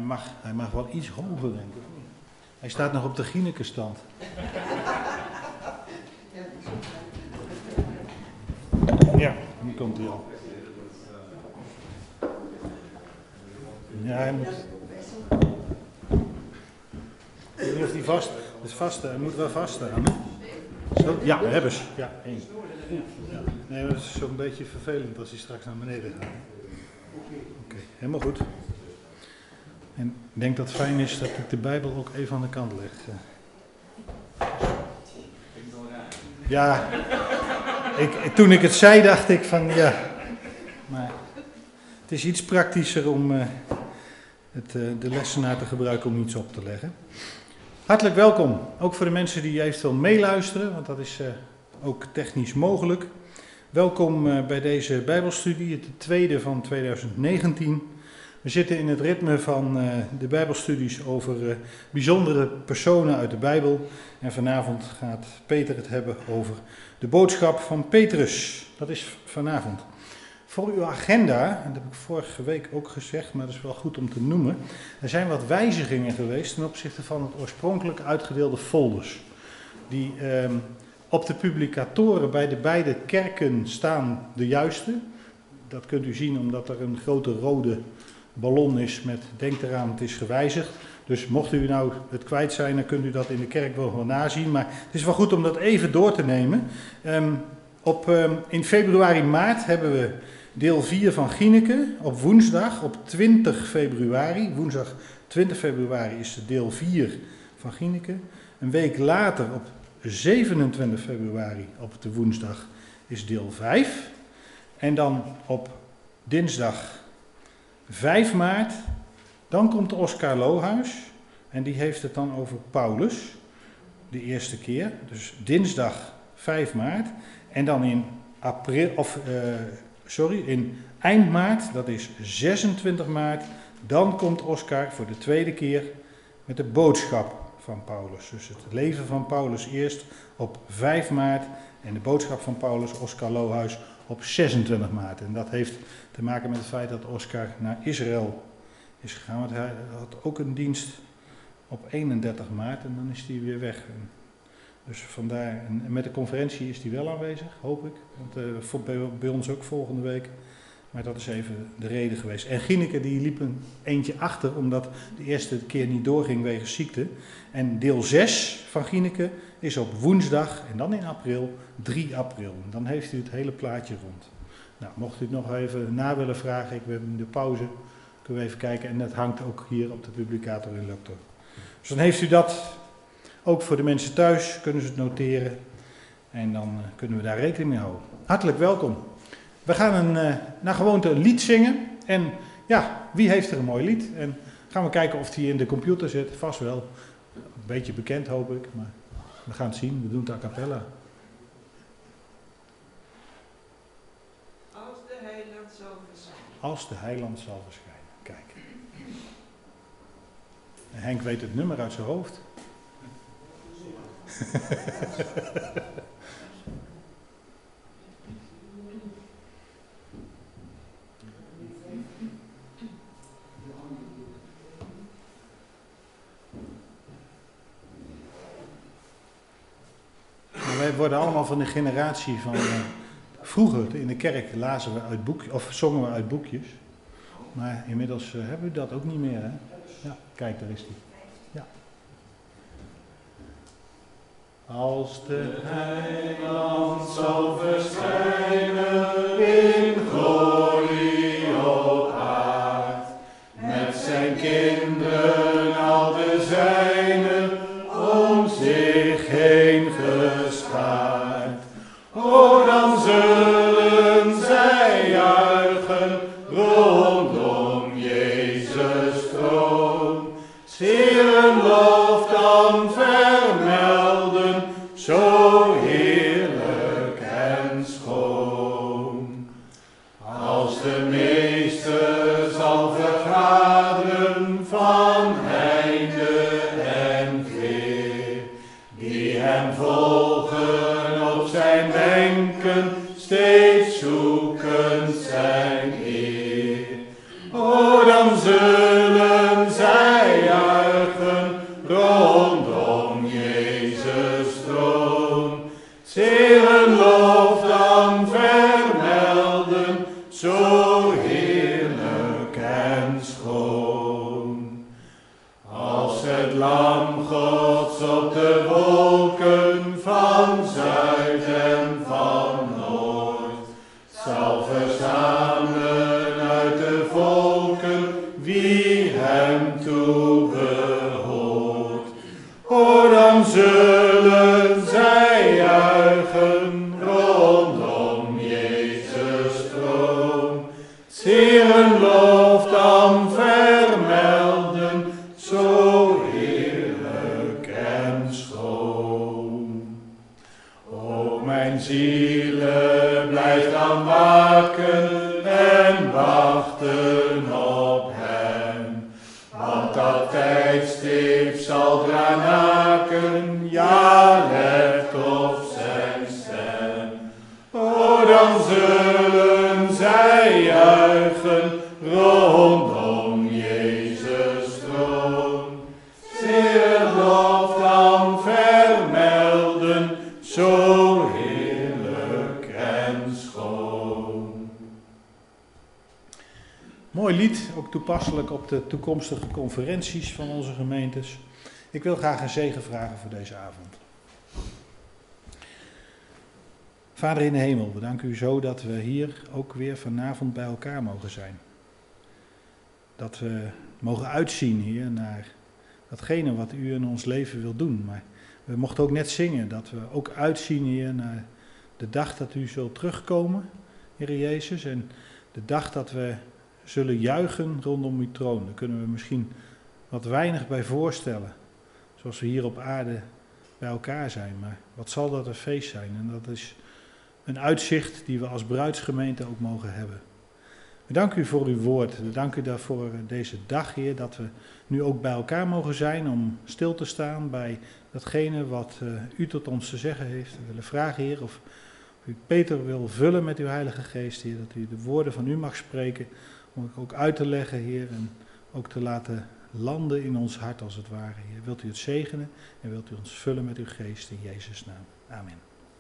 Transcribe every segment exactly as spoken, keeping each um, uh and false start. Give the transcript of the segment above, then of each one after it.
hij mag, hij mag wel iets hoger, denk ik. Hij staat nog op de Gineke-stand. Ja, nu komt hij al. Ja, hij moet... Ik weet niet of hij vast... Het is vast, hij moet wel vaststaan. Zo, ja, we hebben ze. Ja, één. Ja. Nee, maar dat is zo'n beetje vervelend als hij straks naar beneden gaat. Oké, okay, helemaal goed. En ik denk dat het fijn is dat ik de Bijbel ook even aan de kant leg. Ja, ik, toen ik het zei dacht ik van ja, maar het is iets praktischer om uh, het, uh, de lessenaar te gebruiken om iets op te leggen. Hartelijk welkom, ook voor de mensen die eventueel meeluisteren, want dat is uh, ook technisch mogelijk. Welkom uh, bij deze Bijbelstudie, het tweede van tweeduizend negentien. We zitten in het ritme van uh, de Bijbelstudies over uh, bijzondere personen uit de Bijbel. En vanavond gaat Peter het hebben over de boodschap van Petrus. Dat is vanavond. Voor uw agenda, en dat heb ik vorige week ook gezegd, maar dat is wel goed om te noemen. Er zijn wat wijzigingen geweest ten opzichte van het oorspronkelijk uitgedeelde folders. Die uh, op de publicatoren bij de beide kerken staan de juiste. Dat kunt u zien omdat er een grote rode ballon is met denk eraan, het is gewijzigd. Dus mocht u nou het kwijt zijn, dan kunt u dat in de kerk wel gewoon nazien. Maar het is wel goed om dat even door te nemen. Um, op, um, in februari, maart hebben we deel vier van Gineke op woensdag, op twintig februari. Woensdag twintig februari is de deel vier van Gineke. Een week later, op zevenentwintig februari, op de woensdag, is deel vijf. En dan op dinsdag vijf maart, dan komt Oscar Lohuis en die heeft het dan over Paulus, de eerste keer, dus dinsdag vijf maart. En dan in april, of uh, sorry, in eind maart, dat is zesentwintig maart, dan komt Oscar voor de tweede keer met de boodschap van Paulus. Dus het leven van Paulus eerst op vijf maart en de boodschap van Paulus, Oscar Lohuis, op zesentwintig maart. En dat heeft te maken met het feit dat Oscar naar Israël is gegaan. Want hij had ook een dienst op eenendertig maart en dan is hij weer weg. En dus vandaar, en met de conferentie is hij wel aanwezig, hoop ik. Want uh, bij, bij ons ook volgende week. Maar dat is even de reden geweest. En Gineke die liep een eentje achter, omdat de eerste keer niet doorging wegens ziekte. En deel zes van Gineke is op woensdag en dan in april, drie april. En dan heeft u het hele plaatje rond. Nou, mocht u het nog even na willen vragen, ik ben in de pauze, kunnen we even kijken. En dat hangt ook hier op de publicator in Loctor. Dus dan heeft u dat ook voor de mensen thuis, kunnen ze het noteren. En dan uh, kunnen we daar rekening mee houden. Hartelijk welkom. We gaan een, uh, naar gewoonte een lied zingen. En ja, wie heeft er een mooi lied? En gaan we kijken of die in de computer zit. Vast wel. Een beetje bekend hoop ik, maar we gaan het zien. We doen het a cappella. Als de heiland zal verschijnen. Als de heiland zal verschijnen. Kijk. En Henk weet het nummer uit zijn hoofd. Wij worden allemaal van de generatie van uh, vroeger in de kerk lazen we uit boekjes, of zongen we uit boekjes. Maar inmiddels uh, hebben we dat ook niet meer, hè? Ja, kijk, daar is die. Ja. Als de heiland zal verschijnen in glorie op aard, met zijn kinderen al de zijnen om zich heen geschaard. O, dan zullen zij juichen rondom Jezus troon, zeer lof dan vermelden, zo heerlijk en schoon. Als de meester zal vergaderen van heinde en veer, die hem volgen op zijn wenken, steeds zoekend zijn eer. O, dan zullen zij dan vermelden, zo heerlijk en schoon. Als het lam Gods op de wolken van zuid en van noord zal verzamelen uit de volken wie hem toebehoort. O, dan zullen zij juichen rondom Jezus troon. Heeren lof dan vermelden, zo heerlijk en schoon. O, mijn ziele, blijf dan waken en wachten op hem. Want dat tijdstip zal dranaken, ja, let op zijn stem. O, dan zullen zij juichen rondom Jezus troon. Zeer lof dan vermelden, zo heerlijk en schoon. Mooi lied, ook toepasselijk op de toekomstige conferenties van onze gemeentes. Ik wil graag een zegen vragen voor deze avond. Vader in de hemel, we danken u zo dat we hier ook weer vanavond bij elkaar mogen zijn. Dat we mogen uitzien, Heer, naar datgene wat u in ons leven wil doen. Maar we mochten ook net zingen dat we ook uitzien, Heer, naar de dag dat u zult terugkomen, Heer Jezus. En de dag dat we zullen juichen rondom uw troon. Daar kunnen we misschien wat weinig bij voorstellen. Zoals we hier op aarde bij elkaar zijn. Maar wat zal dat een feest zijn? En dat is een uitzicht die we als bruidsgemeente ook mogen hebben. We danken u voor uw woord. We danken u daarvoor deze dag, Heer, dat we nu ook bij elkaar mogen zijn om stil te staan bij datgene wat uh, u tot ons te zeggen heeft. We willen vragen, Heer, of u Peter wil vullen met uw Heilige Geest, Heer, dat u de woorden van u mag spreken, om het ook uit te leggen, Heer, en ook te laten landen in ons hart als het ware, Heer. Wilt u het zegenen en wilt u ons vullen met uw Geest in Jezus' naam. Amen.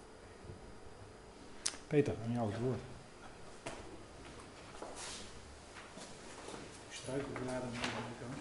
Peter, aan jou het woord. Struikelbladen aan de kant.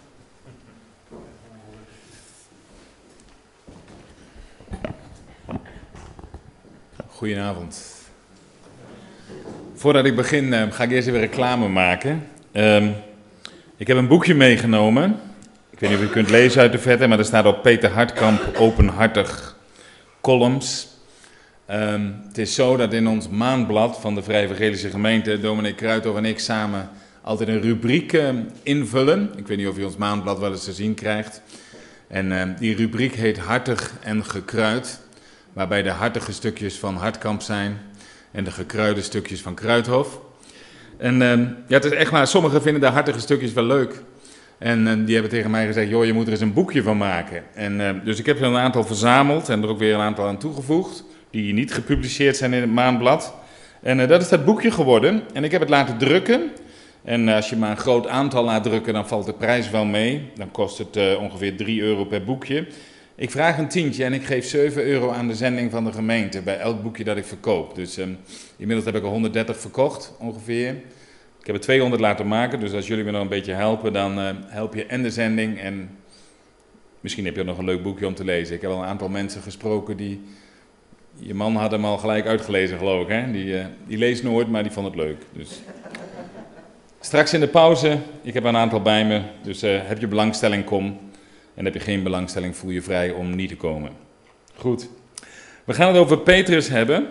Goedenavond. Voordat ik begin uh, ga ik eerst even reclame maken. Um, ik heb een boekje meegenomen. Ik weet niet of u kunt lezen uit de verte, maar er staat op Peter Hartkamp openhartig columns. Um, het is zo dat in ons maandblad van de Vrije Evangelische Gemeente, dominee Kruithof en ik samen altijd een rubriek uh, invullen. Ik weet niet of u ons maandblad wel eens te zien krijgt. En uh, die rubriek heet Hartig en Gekruid, waarbij de hartige stukjes van Hartkamp zijn en de gekruide stukjes van Kruithof. En uh, ja, het is echt waar, sommigen vinden de hartige stukjes wel leuk. En uh, die hebben tegen mij gezegd, joh, je moet er eens een boekje van maken. En uh, dus ik heb er een aantal verzameld en er ook weer een aantal aan toegevoegd, die niet gepubliceerd zijn in het maandblad. En uh, dat is dat boekje geworden. En ik heb het laten drukken. En uh, als je maar een groot aantal laat drukken, dan valt de prijs wel mee. Dan kost het uh, ongeveer drie euro per boekje. Ik vraag een tientje en ik geef zeven euro aan de zending van de gemeente bij elk boekje dat ik verkoop. Dus um, inmiddels heb ik er honderddertig verkocht ongeveer. Ik heb er tweehonderd laten maken, dus als jullie me nog een beetje helpen, dan uh, help je en de zending en misschien heb je ook nog een leuk boekje om te lezen. Ik heb al een aantal mensen gesproken die, je man had hem al gelijk uitgelezen geloof ik, hè? Die, uh, die leest nooit, maar die vond het leuk. Dus straks in de pauze, ik heb een aantal bij me, dus uh, heb je belangstelling, kom. En heb je geen belangstelling, voel je vrij om niet te komen. Goed. We gaan het over Petrus hebben.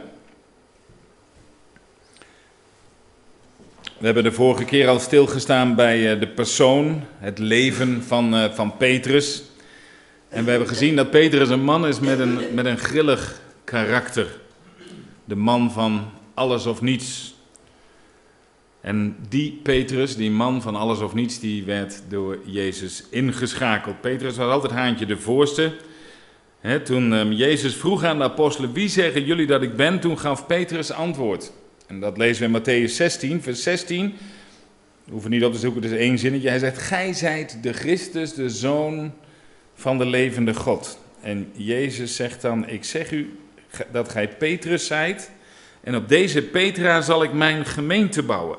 We hebben de vorige keer al stilgestaan bij de persoon, het leven van, uh, van Petrus. En we hebben gezien dat Petrus een man is met een, met een grillig karakter. De man van alles of niets. En die Petrus, die man van alles of niets, die werd door Jezus ingeschakeld. Petrus was altijd haantje de voorste. He, toen um, Jezus vroeg aan de apostelen, wie zeggen jullie dat ik ben? Toen gaf Petrus antwoord. En dat lezen we in Mattheüs zestien, vers zestien. We hoeven niet op te zoeken, het is één zinnetje. Hij zegt, gij zijt de Christus, de Zoon van de levende God. En Jezus zegt dan, ik zeg u dat gij Petrus zijt. En op deze Petra zal ik mijn gemeente bouwen.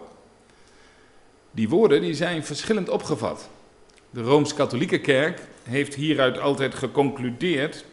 Die woorden die zijn verschillend opgevat. De Rooms-Katholieke Kerk heeft hieruit altijd geconcludeerd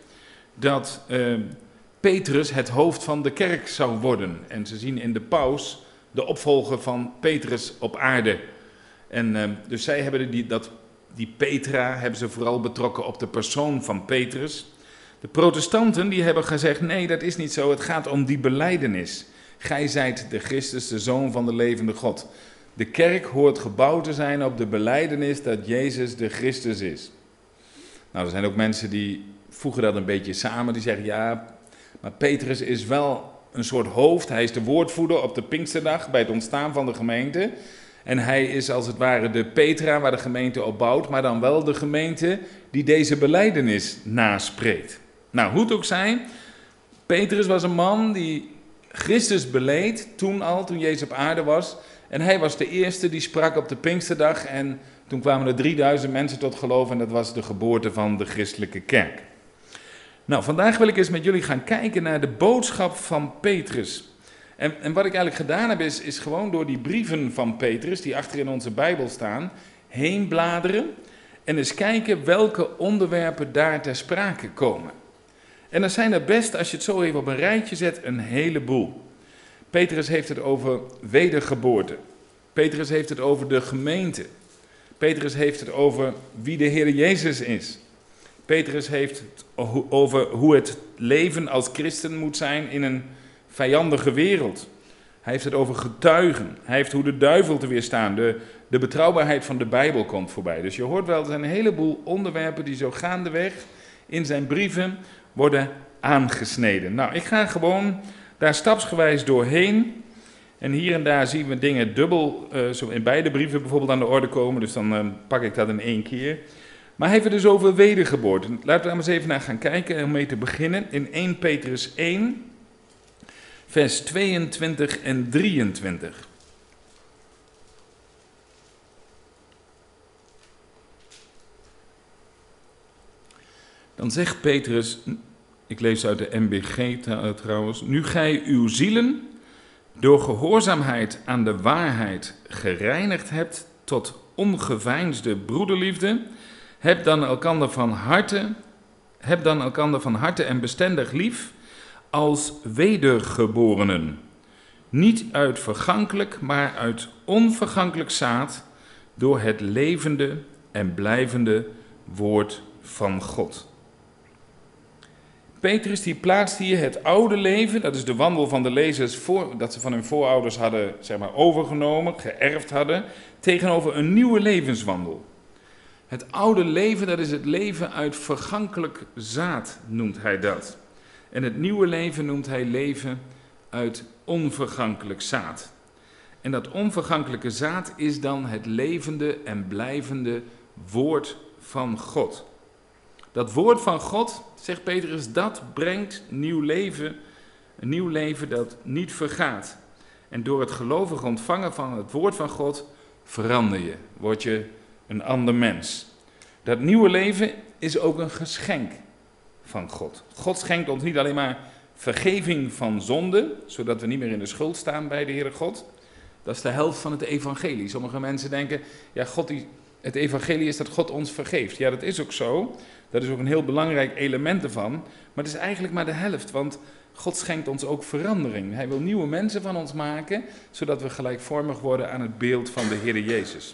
dat uh, Petrus het hoofd van de kerk zou worden. En ze zien in de paus de opvolger van Petrus op aarde. En uh, dus zij hebben die, dat, die Petra hebben ze vooral betrokken op de persoon van Petrus. De protestanten die hebben gezegd, nee, dat is niet zo, het gaat om die belijdenis. Gij zijt de Christus, de Zoon van de levende God. De kerk hoort gebouwd te zijn op de belijdenis dat Jezus de Christus is. Nou, er zijn ook mensen die voegen dat een beetje samen, die zeggen, ja, maar Petrus is wel een soort hoofd, hij is de woordvoerder op de Pinksterdag bij het ontstaan van de gemeente. En hij is als het ware de Petra waar de gemeente op bouwt, maar dan wel de gemeente die deze belijdenis naspreekt. Nou, hoe het ook zij, Petrus was een man die Christus beleed, toen al, toen Jezus op aarde was. En hij was de eerste die sprak op de Pinksterdag en toen kwamen er drieduizend mensen tot geloof en dat was de geboorte van de christelijke kerk. Nou, vandaag wil ik eens met jullie gaan kijken naar de boodschap van Petrus. En, en wat ik eigenlijk gedaan heb is, is gewoon door die brieven van Petrus, die achter in onze Bijbel staan, heen bladeren en eens kijken welke onderwerpen daar ter sprake komen. En er zijn er best, als je het zo even op een rijtje zet, een heleboel. Petrus heeft het over wedergeboorte. Petrus heeft het over de gemeente. Petrus heeft het over wie de Heer Jezus is. Petrus heeft het over hoe het leven als christen moet zijn in een vijandige wereld. Hij heeft het over getuigen. Hij heeft hoe de duivel te weerstaan. De, de betrouwbaarheid van de Bijbel komt voorbij. Dus je hoort wel, er zijn een heleboel onderwerpen die zo gaandeweg in zijn brieven worden aangesneden. Nou, ik ga gewoon daar stapsgewijs doorheen. En hier en daar zien we dingen dubbel, uh, zo in beide brieven bijvoorbeeld aan de orde komen. Dus dan uh, pak ik dat in één keer. Maar hij heeft het dus over wedergeboorte. Laten we daar maar eens even naar gaan kijken om mee te beginnen. In eerste Petrus één, vers tweeëntwintig en drieëntwintig. Dan zegt Petrus, ik lees uit de M B G trouwens, nu gij uw zielen door gehoorzaamheid aan de waarheid gereinigd hebt tot ongeveinsde broederliefde, heb dan elkander van harte, heb dan elkander van harte en bestendig lief als wedergeborenen, niet uit vergankelijk, maar uit onvergankelijk zaad, door het levende en blijvende woord van God. Petrus die plaatst hier het oude leven, dat is de wandel van de lezers voor, dat ze van hun voorouders hadden, zeg maar, overgenomen, geërfd hadden, tegenover een nieuwe levenswandel. Het oude leven, dat is het leven uit vergankelijk zaad, noemt hij dat. En het nieuwe leven noemt hij leven uit onvergankelijk zaad. En dat onvergankelijke zaad is dan het levende en blijvende woord van God. Dat woord van God, zegt Petrus, dat brengt nieuw leven, een nieuw leven dat niet vergaat. En door het gelovig ontvangen van het woord van God verander je, word je een ander mens. Dat nieuwe leven is ook een geschenk van God. God schenkt ons niet alleen maar vergeving van zonde, zodat we niet meer in de schuld staan bij de Heere God. Dat is de helft van het evangelie. Sommige mensen denken, ja, God die, het evangelie is dat God ons vergeeft. Ja, dat is ook zo. Dat is ook een heel belangrijk element ervan. Maar het is eigenlijk maar de helft, want God schenkt ons ook verandering. Hij wil nieuwe mensen van ons maken, zodat we gelijkvormig worden aan het beeld van de Heere Jezus.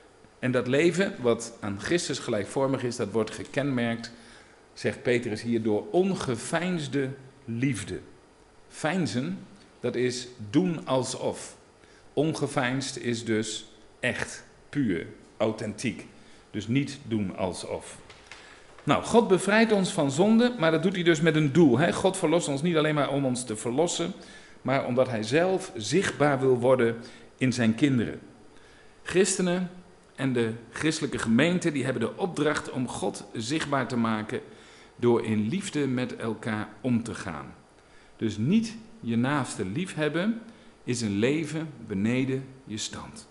En dat leven, wat aan Christus gelijkvormig is, dat wordt gekenmerkt, zegt Petrus hier, door ongeveinsde liefde. Veinzen, dat is doen alsof. Ongeveinsd is dus echt, puur, authentiek. Dus niet doen alsof. Nou, God bevrijdt ons van zonde, maar dat doet hij dus met een doel. Hè? God verlost ons niet alleen maar om ons te verlossen, maar omdat hij zelf zichtbaar wil worden in zijn kinderen. Christenen en de christelijke gemeente, die hebben de opdracht om God zichtbaar te maken door in liefde met elkaar om te gaan. Dus niet je naaste liefhebben is een leven beneden je stand.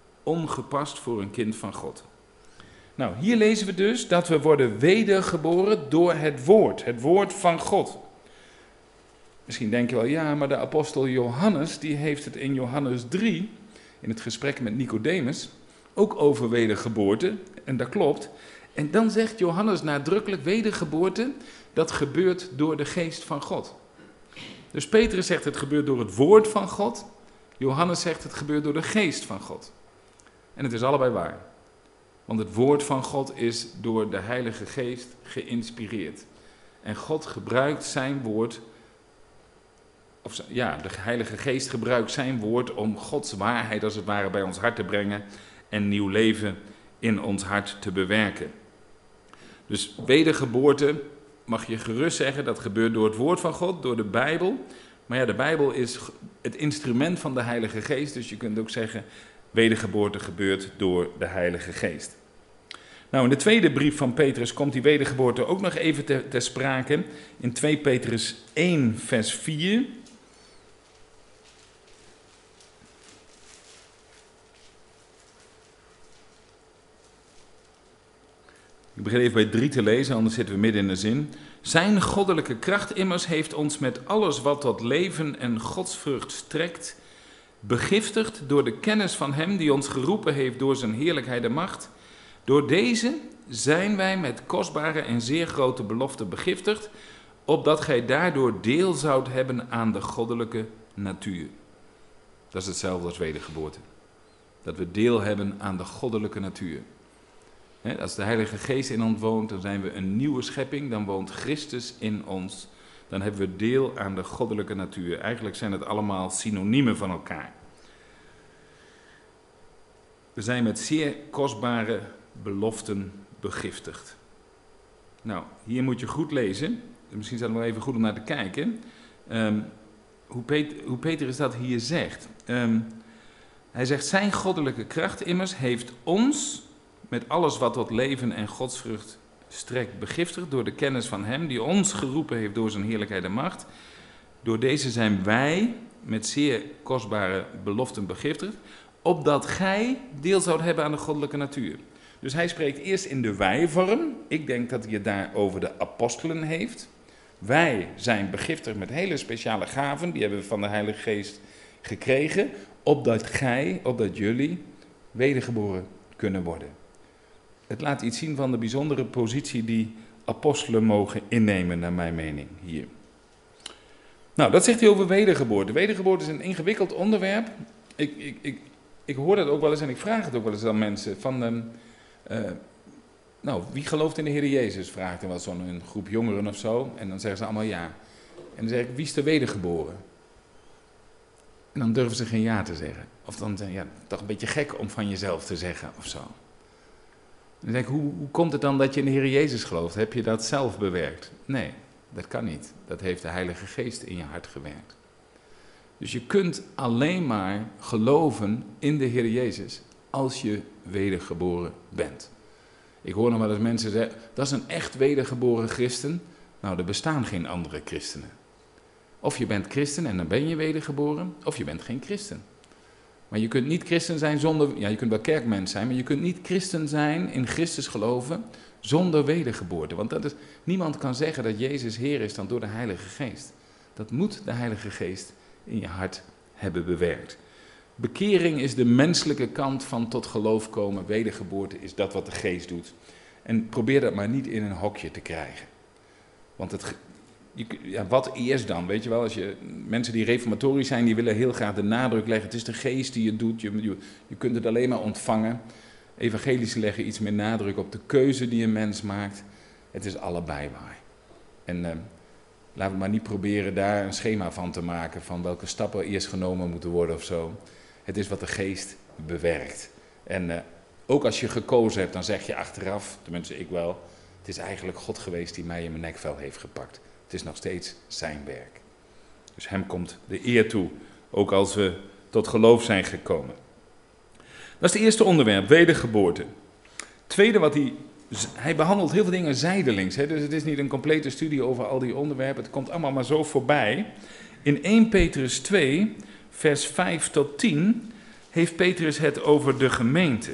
Ongepast voor een kind van God. Nou, hier lezen we dus dat we worden wedergeboren door het woord, het woord van God. Misschien denk je wel, ja, maar de apostel Johannes, die heeft het in Johannes drie, in het gesprek met Nicodemus, ook over wedergeboorte. En dat klopt. En dan zegt Johannes nadrukkelijk, wedergeboorte, dat gebeurt door de geest van God. Dus Petrus zegt, het gebeurt door het woord van God. Johannes zegt, het gebeurt door de geest van God. En het is allebei waar. Want het woord van God is door de Heilige Geest geïnspireerd. En God gebruikt zijn woord, of ja, de Heilige Geest gebruikt zijn woord om Gods waarheid als het ware bij ons hart te brengen en nieuw leven in ons hart te bewerken. Dus wedergeboorte, mag je gerust zeggen, dat gebeurt door het woord van God, door de Bijbel. Maar ja, de Bijbel is het instrument van de Heilige Geest, dus je kunt ook zeggen, wedergeboorte gebeurt door de Heilige Geest. Nou, in de tweede brief van Petrus komt die wedergeboorte ook nog even te, te sprake. In twee Petrus één, vers vier. Ik begin even bij drie te lezen, anders zitten we midden in de zin. Zijn goddelijke kracht immers heeft ons met alles wat tot leven en godsvrucht strekt, begiftigd door de kennis van hem die ons geroepen heeft door zijn heerlijkheid en macht. Door deze zijn wij met kostbare en zeer grote beloften begiftigd, opdat gij daardoor deel zoudt hebben aan de goddelijke natuur. Dat is hetzelfde als wedergeboorte. Dat we deel hebben aan de goddelijke natuur. He, als de Heilige Geest in ons woont, dan zijn we een nieuwe schepping, dan woont Christus in ons. Dan hebben we deel aan de goddelijke natuur. Eigenlijk zijn het allemaal synoniemen van elkaar. We zijn met zeer kostbare beloften begiftigd. Nou, hier moet je goed lezen. Misschien is het wel even goed om naar te kijken. Um, hoe, Pet- hoe Petrus dat hier zegt. Um, hij zegt, zijn goddelijke kracht immers heeft ons met alles wat tot leven en godsvrucht strekt begiftigd door de kennis van hem die ons geroepen heeft door zijn heerlijkheid en macht. Door deze zijn wij met zeer kostbare beloften begiftigd, opdat gij deel zoudt hebben aan de goddelijke natuur. Dus hij spreekt eerst in de wij-vorm. Ik denk dat hij het daar over de apostelen heeft. Wij zijn begiftigd met hele speciale gaven, die hebben we van de Heilige Geest gekregen, opdat gij, opdat jullie wedergeboren kunnen worden. Het laat iets zien van de bijzondere positie die apostelen mogen innemen, naar mijn mening, hier. Nou, dat zegt hij over wedergeboorte. Wedergeboorte is een ingewikkeld onderwerp. Ik, ik, ik, ik hoor dat ook wel eens en ik vraag het ook wel eens aan mensen. Van, um, uh, nou, wie gelooft in de Heer Jezus? Vraagt er wel zo'n groep jongeren of zo. En dan zeggen ze allemaal ja. En dan zeg ik, wie is er wedergeboren? En dan durven ze geen ja te zeggen. Of dan zeggen ja, toch een beetje gek om van jezelf te zeggen of zo. Dan denk ik, hoe, hoe komt het dan dat je in de Heer Jezus gelooft? Heb je dat zelf bewerkt? Nee, dat kan niet. Dat heeft de Heilige Geest in je hart gewerkt. Dus je kunt alleen maar geloven in de Heer Jezus als je wedergeboren bent. Ik hoor nog wel eens mensen zeggen, dat is een echt wedergeboren christen. Nou, er bestaan geen andere christenen. Of je bent christen en dan ben je wedergeboren, of je bent geen christen. Maar je kunt niet christen zijn zonder, ja, je kunt wel kerkmens zijn, maar je kunt niet christen zijn, in Christus geloven, zonder wedergeboorte. Want dat is, niemand kan zeggen dat Jezus Heer is dan door de Heilige Geest. Dat moet de Heilige Geest in je hart hebben bewerkt. Bekering is de menselijke kant van tot geloof komen. Wedergeboorte is dat wat de Geest doet. En probeer dat maar niet in een hokje te krijgen. Want het, je, ja, wat eerst dan? Weet je wel, als je, mensen die reformatorisch zijn, die willen heel graag de nadruk leggen. Het is de Geest die het doet. Je, je, je kunt het alleen maar ontvangen. Evangelische leggen iets meer nadruk op de keuze die een mens maakt. Het is allebei waar. En uh, laten we maar niet proberen daar een schema van te maken van welke stappen eerst genomen moeten worden of zo. Het is wat de Geest bewerkt. En uh, ook als je gekozen hebt, dan zeg je achteraf, tenminste ik wel, het is eigenlijk God geweest die mij in mijn nekvel heeft gepakt. Het is nog steeds zijn werk. Dus hem komt de eer toe, ook als we tot geloof zijn gekomen. Dat is het eerste onderwerp, wedergeboorte. Tweede wat hij, hij behandelt heel veel dingen zijdelings. Hè? Dus het is niet een complete studie over al die onderwerpen. Het komt allemaal maar zo voorbij. In eerste Petrus twee, vers vijf tot tien, heeft Petrus het over de gemeente.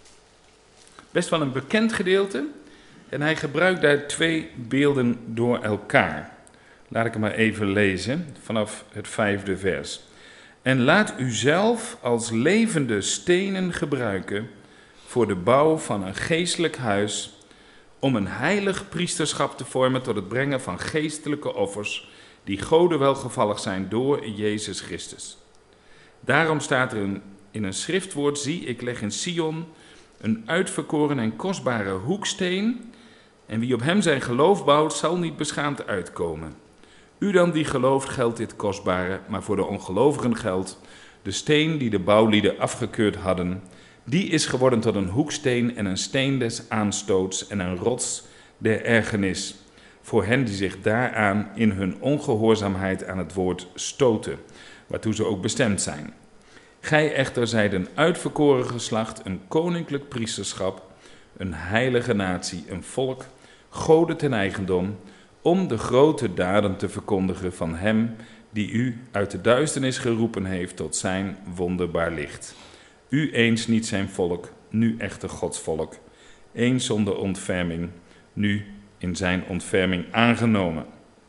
Best wel een bekend gedeelte. En hij gebruikt daar twee beelden door elkaar. Laat ik hem maar even lezen vanaf het vijfde vers. En laat u zelf als levende stenen gebruiken voor de bouw van een geestelijk huis, om een heilig priesterschap te vormen tot het brengen van geestelijke offers, die Gode welgevallig zijn door Jezus Christus. Daarom staat er in, in een schriftwoord, zie, ik leg in Sion een uitverkoren en kostbare hoeksteen, en wie op hem zijn geloof bouwt, zal niet beschaamd uitkomen. U dan die gelooft, geldt dit kostbare, maar voor de ongelovigen geldt, de steen die de bouwlieden afgekeurd hadden, die is geworden tot een hoeksteen en een steen des aanstoots en een rots der ergernis, voor hen die zich daaraan in hun ongehoorzaamheid aan het woord stoten, waartoe ze ook bestemd zijn. Gij echter zijt een uitverkoren geslacht, een koninklijk priesterschap, een heilige natie, een volk, Gode ten eigendom, om de grote daden te verkondigen van hem die u uit de duisternis geroepen heeft tot zijn wonderbaar licht. U eens niet zijn volk, nu echter Gods volk, eens zonder ontferming, nu in zijn ontferming aangenomen.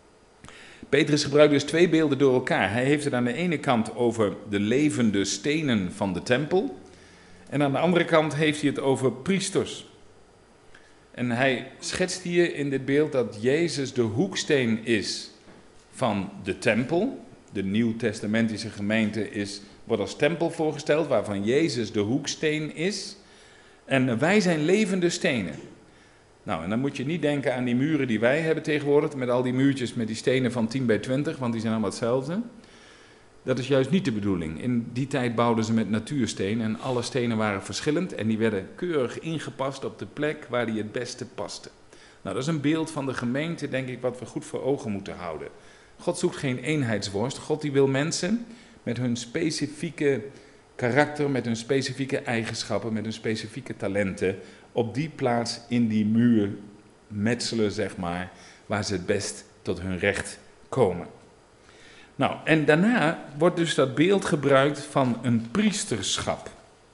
Petrus gebruikt dus twee beelden door elkaar. Hij heeft het aan de ene kant over de levende stenen van de tempel, en aan de andere kant heeft hij het over priesters. En hij schetst hier in dit beeld dat Jezus de hoeksteen is van de tempel. De nieuwtestamentische gemeente is, wordt als tempel voorgesteld, waarvan Jezus de hoeksteen is. En wij zijn levende stenen. Nou, en dan moet je niet denken aan die muren die wij hebben tegenwoordig, met al die muurtjes met die stenen van tien bij twintig, want die zijn allemaal hetzelfde. Dat is juist niet de bedoeling. In die tijd bouwden ze met natuursteen en alle stenen waren verschillend en die werden keurig ingepast op de plek waar die het beste pasten. Nou, dat is een beeld van de gemeente, denk ik, wat we goed voor ogen moeten houden. God zoekt geen eenheidsworst. God die wil mensen met hun specifieke karakter, met hun specifieke eigenschappen, met hun specifieke talenten op die plaats in die muur metselen, zeg maar, waar ze het best tot hun recht komen. Nou, en daarna wordt dus dat beeld gebruikt van een priesterschap.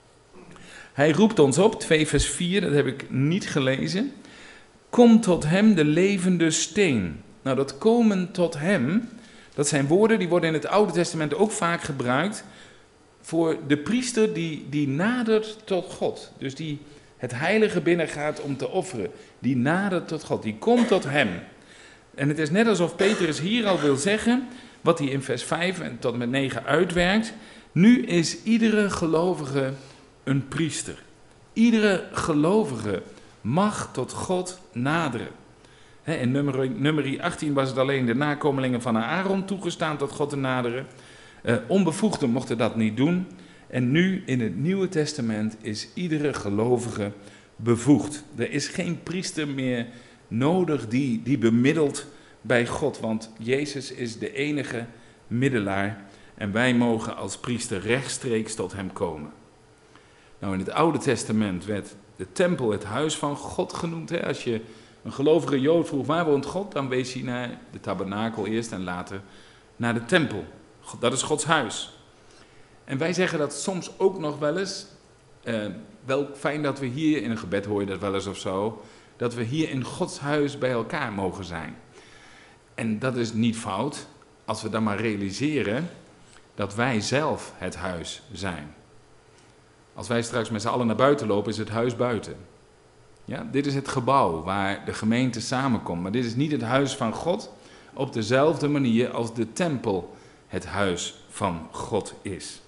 Hij roept ons op, twee vers vier, dat heb ik niet gelezen. Kom tot hem de levende steen. Nou, dat komen tot hem, dat zijn woorden die worden in het Oude Testament ook vaak gebruikt voor de priester die, die nadert tot God. Dus die het heilige binnengaat om te offeren. Die nadert tot God, die komt tot hem. En het is net alsof Petrus hier al wil zeggen, wat hij in vers vijf en tot en met negen uitwerkt. Nu is iedere gelovige een priester. Iedere gelovige mag tot God naderen. In nummer achttien was het alleen de nakomelingen van Aaron toegestaan tot God te naderen. Uh, onbevoegden mochten dat niet doen. En nu in het Nieuwe Testament is iedere gelovige bevoegd. Er is geen priester meer nodig die, die bemiddelt bij God. Want Jezus is de enige middelaar. En wij mogen als priester rechtstreeks tot hem komen. Nou, in het Oude Testament werd de tempel het huis van God genoemd. Hè? Als je een gelovige Jood vroeg waar woont God, dan wees hij naar de tabernakel eerst en later naar de tempel. Dat is Gods huis. En wij zeggen dat soms ook nog wel eens, eh, wel fijn dat we hier in een gebed, hoor je dat wel eens of zo, dat we hier in Gods huis bij elkaar mogen zijn. En dat is niet fout, als we dan maar realiseren dat wij zelf het huis zijn. Als wij straks met z'n allen naar buiten lopen, is het huis buiten. Ja, dit is het gebouw waar de gemeente samenkomt. Maar dit is niet het huis van God op dezelfde manier als de tempel het huis van God is.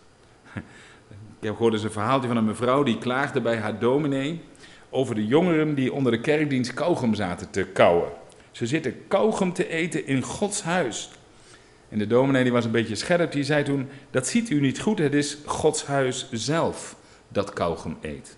Ik heb gehoord eens een verhaaltje van een mevrouw die klaagde bij haar dominee over de jongeren die onder de kerkdienst kauwgom zaten te kauwen. Ze zitten kauwgom te eten in Gods huis. En de dominee die was een beetje scherp, die zei toen, dat ziet u niet goed, het is Gods huis zelf dat kauwgom eet.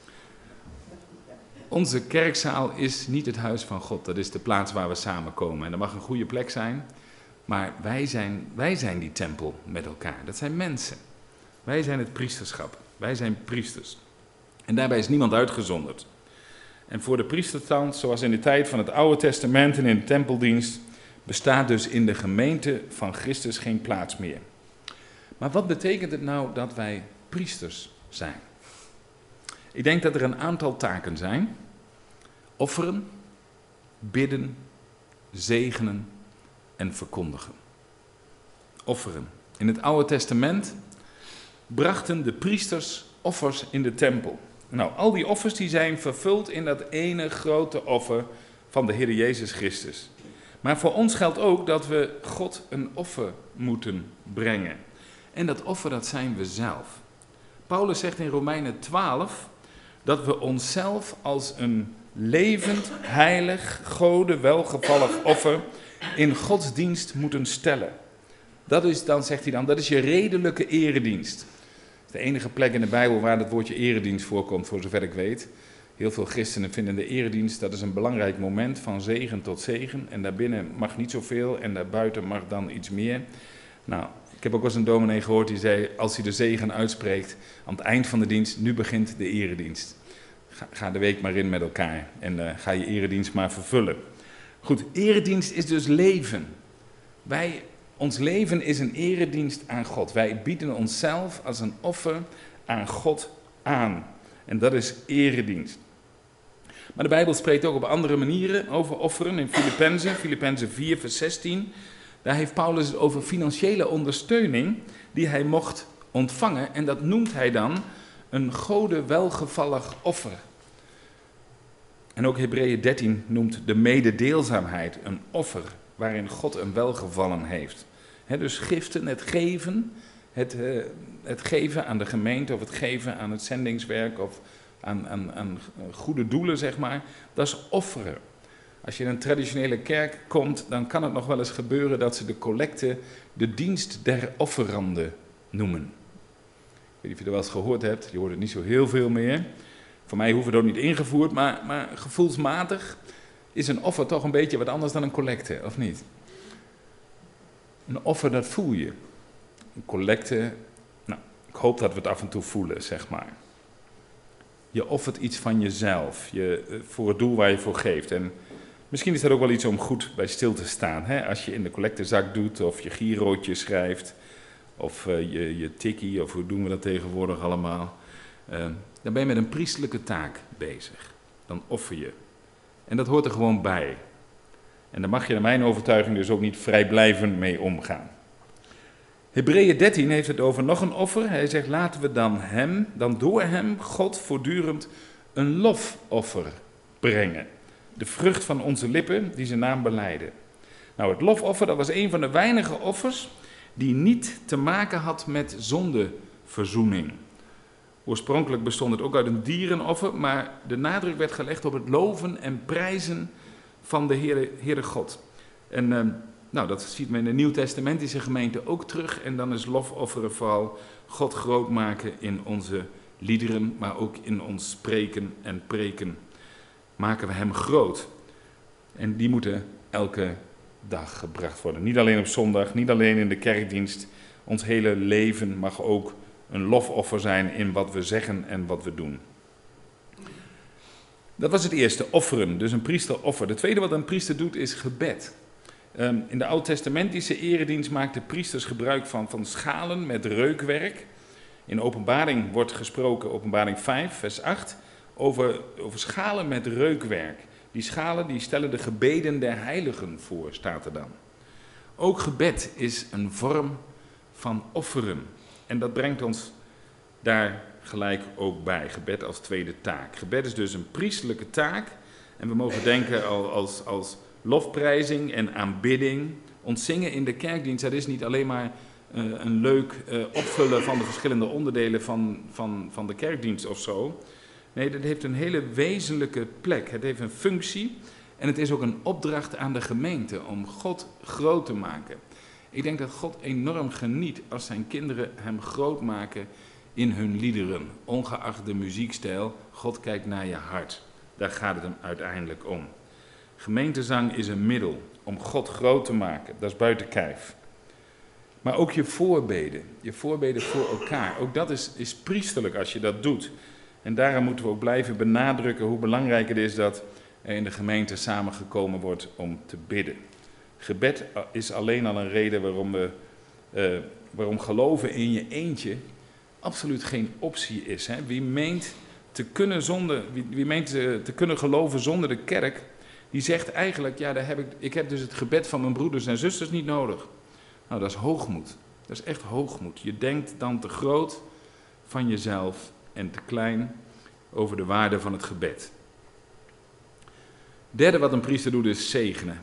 Onze kerkzaal is niet het huis van God, dat is de plaats waar we samenkomen. En dat mag een goede plek zijn, maar wij zijn, wij zijn die tempel met elkaar. Dat zijn mensen. Wij zijn het priesterschap. Wij zijn priesters. En daarbij is niemand uitgezonderd. En voor de priesterstand, zoals in de tijd van het Oude Testament en in de tempeldienst, bestaat dus in de gemeente van Christus geen plaats meer. Maar wat betekent het nou dat wij priesters zijn? Ik denk dat er een aantal taken zijn. Offeren, bidden, zegenen en verkondigen. Offeren. In het Oude Testament brachten de priesters offers in de tempel. Nou, al die offers die zijn vervuld in dat ene grote offer van de Heer Jezus Christus. Maar voor ons geldt ook dat we God een offer moeten brengen. En dat offer, dat zijn we zelf. Paulus zegt in Romeinen twaalf dat we onszelf als een levend, heilig, Gode welgevallig offer in Gods dienst moeten stellen. Dat is dan, zegt hij dan, dat is je redelijke eredienst. Dat is de enige plek in de Bijbel waar het woordje eredienst voorkomt, voor zover ik weet. Heel veel christenen vinden de eredienst, dat is een belangrijk moment van zegen tot zegen. En daarbinnen mag niet zoveel en daarbuiten mag dan iets meer. Nou, ik heb ook wel eens een dominee gehoord die zei, als hij de zegen uitspreekt aan het eind van de dienst, nu begint de eredienst. Ga, ga de week maar in met elkaar en uh, ga je eredienst maar vervullen. Goed, eredienst is dus leven. Wij, ons leven is een eredienst aan God. Wij bieden onszelf als een offer aan God aan. En dat is eredienst. Maar de Bijbel spreekt ook op andere manieren over offeren. In Filippenzen, Filippenzen vier vers zestien... Daar heeft Paulus het over financiële ondersteuning die hij mocht ontvangen. En dat noemt hij dan een Gode welgevallig offer. En ook Hebreeën dertien noemt de mededeelzaamheid een offer waarin God een welgevallen heeft. He, dus giften, het geven, het, uh, het geven aan de gemeente of het geven aan het zendingswerk of aan, aan, aan goede doelen, zeg maar, dat is offeren. Als je in een traditionele kerk komt, dan kan het nog wel eens gebeuren dat ze de collecte de dienst der offeranden noemen. Ik weet niet of je er wel eens gehoord hebt, je hoort het niet zo heel veel meer. Voor mij hoeven het ook niet ingevoerd, maar, maar gevoelsmatig is een offer toch een beetje wat anders dan een collecte, of niet? Een offer, dat voel je. Een collecte, nou, ik hoop dat we het af en toe voelen, zeg maar. Je offert iets van jezelf, je, voor het doel waar je voor geeft. En misschien is dat ook wel iets om goed bij stil te staan. Hè? Als je in de collectezak doet, of je girootje schrijft, of uh, je, je tikkie, of hoe doen we dat tegenwoordig allemaal. Uh, dan ben je met een priestelijke taak bezig. Dan offer je. En dat hoort er gewoon bij. En daar mag je naar mijn overtuiging dus ook niet vrijblijvend mee omgaan. Hebreeën dertien heeft het over nog een offer. Hij zegt, laten we dan hem, dan door hem, God voortdurend een lofoffer brengen. De vrucht van onze lippen, die zijn naam belijden. Nou, het lofoffer, dat was een van de weinige offers die niet te maken had met zondeverzoening. Oorspronkelijk bestond het ook uit een dierenoffer, maar de nadruk werd gelegd op het loven en prijzen van de Heere, Heere God. En uh, nou, dat ziet men in de Nieuwtestamentische gemeente ook terug. En dan is lofofferen vooral God groot maken in onze liederen, maar ook in ons spreken en preken. Maken we hem groot. En die moeten elke dag gebracht worden. Niet alleen op zondag, niet alleen in de kerkdienst. Ons hele leven mag ook een lofoffer zijn in wat we zeggen en wat we doen. Dat was het eerste, offeren. Dus een priester offer. De tweede wat een priester doet is gebed. Um, in de Oud-testamentische eredienst maakten priesters gebruik van, van schalen met reukwerk. In Openbaring wordt gesproken, Openbaring vijf, vers acht, over, over schalen met reukwerk. Die schalen die stellen de gebeden der heiligen voor, staat er dan. Ook gebed is een vorm van offeren. En dat brengt ons daar gelijk ook bij, gebed als tweede taak. Gebed is dus een priestelijke taak. En we mogen denken als, als lofprijzing en aanbidding. Ons zingen in de kerkdienst, dat is niet alleen maar uh, een leuk uh, opvullen van de verschillende onderdelen van, van, van de kerkdienst of zo. Nee, dat heeft een hele wezenlijke plek. Het heeft een functie en het is ook een opdracht aan de gemeente om God groot te maken. Ik denk dat God enorm geniet als zijn kinderen hem groot maken in hun liederen. Ongeacht de muziekstijl, God kijkt naar je hart. Daar gaat het hem uiteindelijk om. Gemeentezang is een middel om God groot te maken. Dat is buiten kijf. Maar ook je voorbeden. Je voorbeden voor elkaar. Ook dat is, is priesterlijk als je dat doet. En daarom moeten we ook blijven benadrukken hoe belangrijk het is dat er in de gemeente samengekomen wordt om te bidden. Gebed is alleen al een reden waarom, we, uh, waarom geloven in je eentje absoluut geen optie is. Hè? Wie meent te kunnen zonder, wie, wie meent te, te kunnen geloven zonder de kerk, Die zegt eigenlijk, ja, daar heb ik, ik heb dus het gebed van mijn broeders en zusters niet nodig. Nou, dat is hoogmoed. Dat is echt hoogmoed. Je denkt dan te groot van jezelf en te klein over de waarde van het gebed. Derde wat een priester doet is zegenen.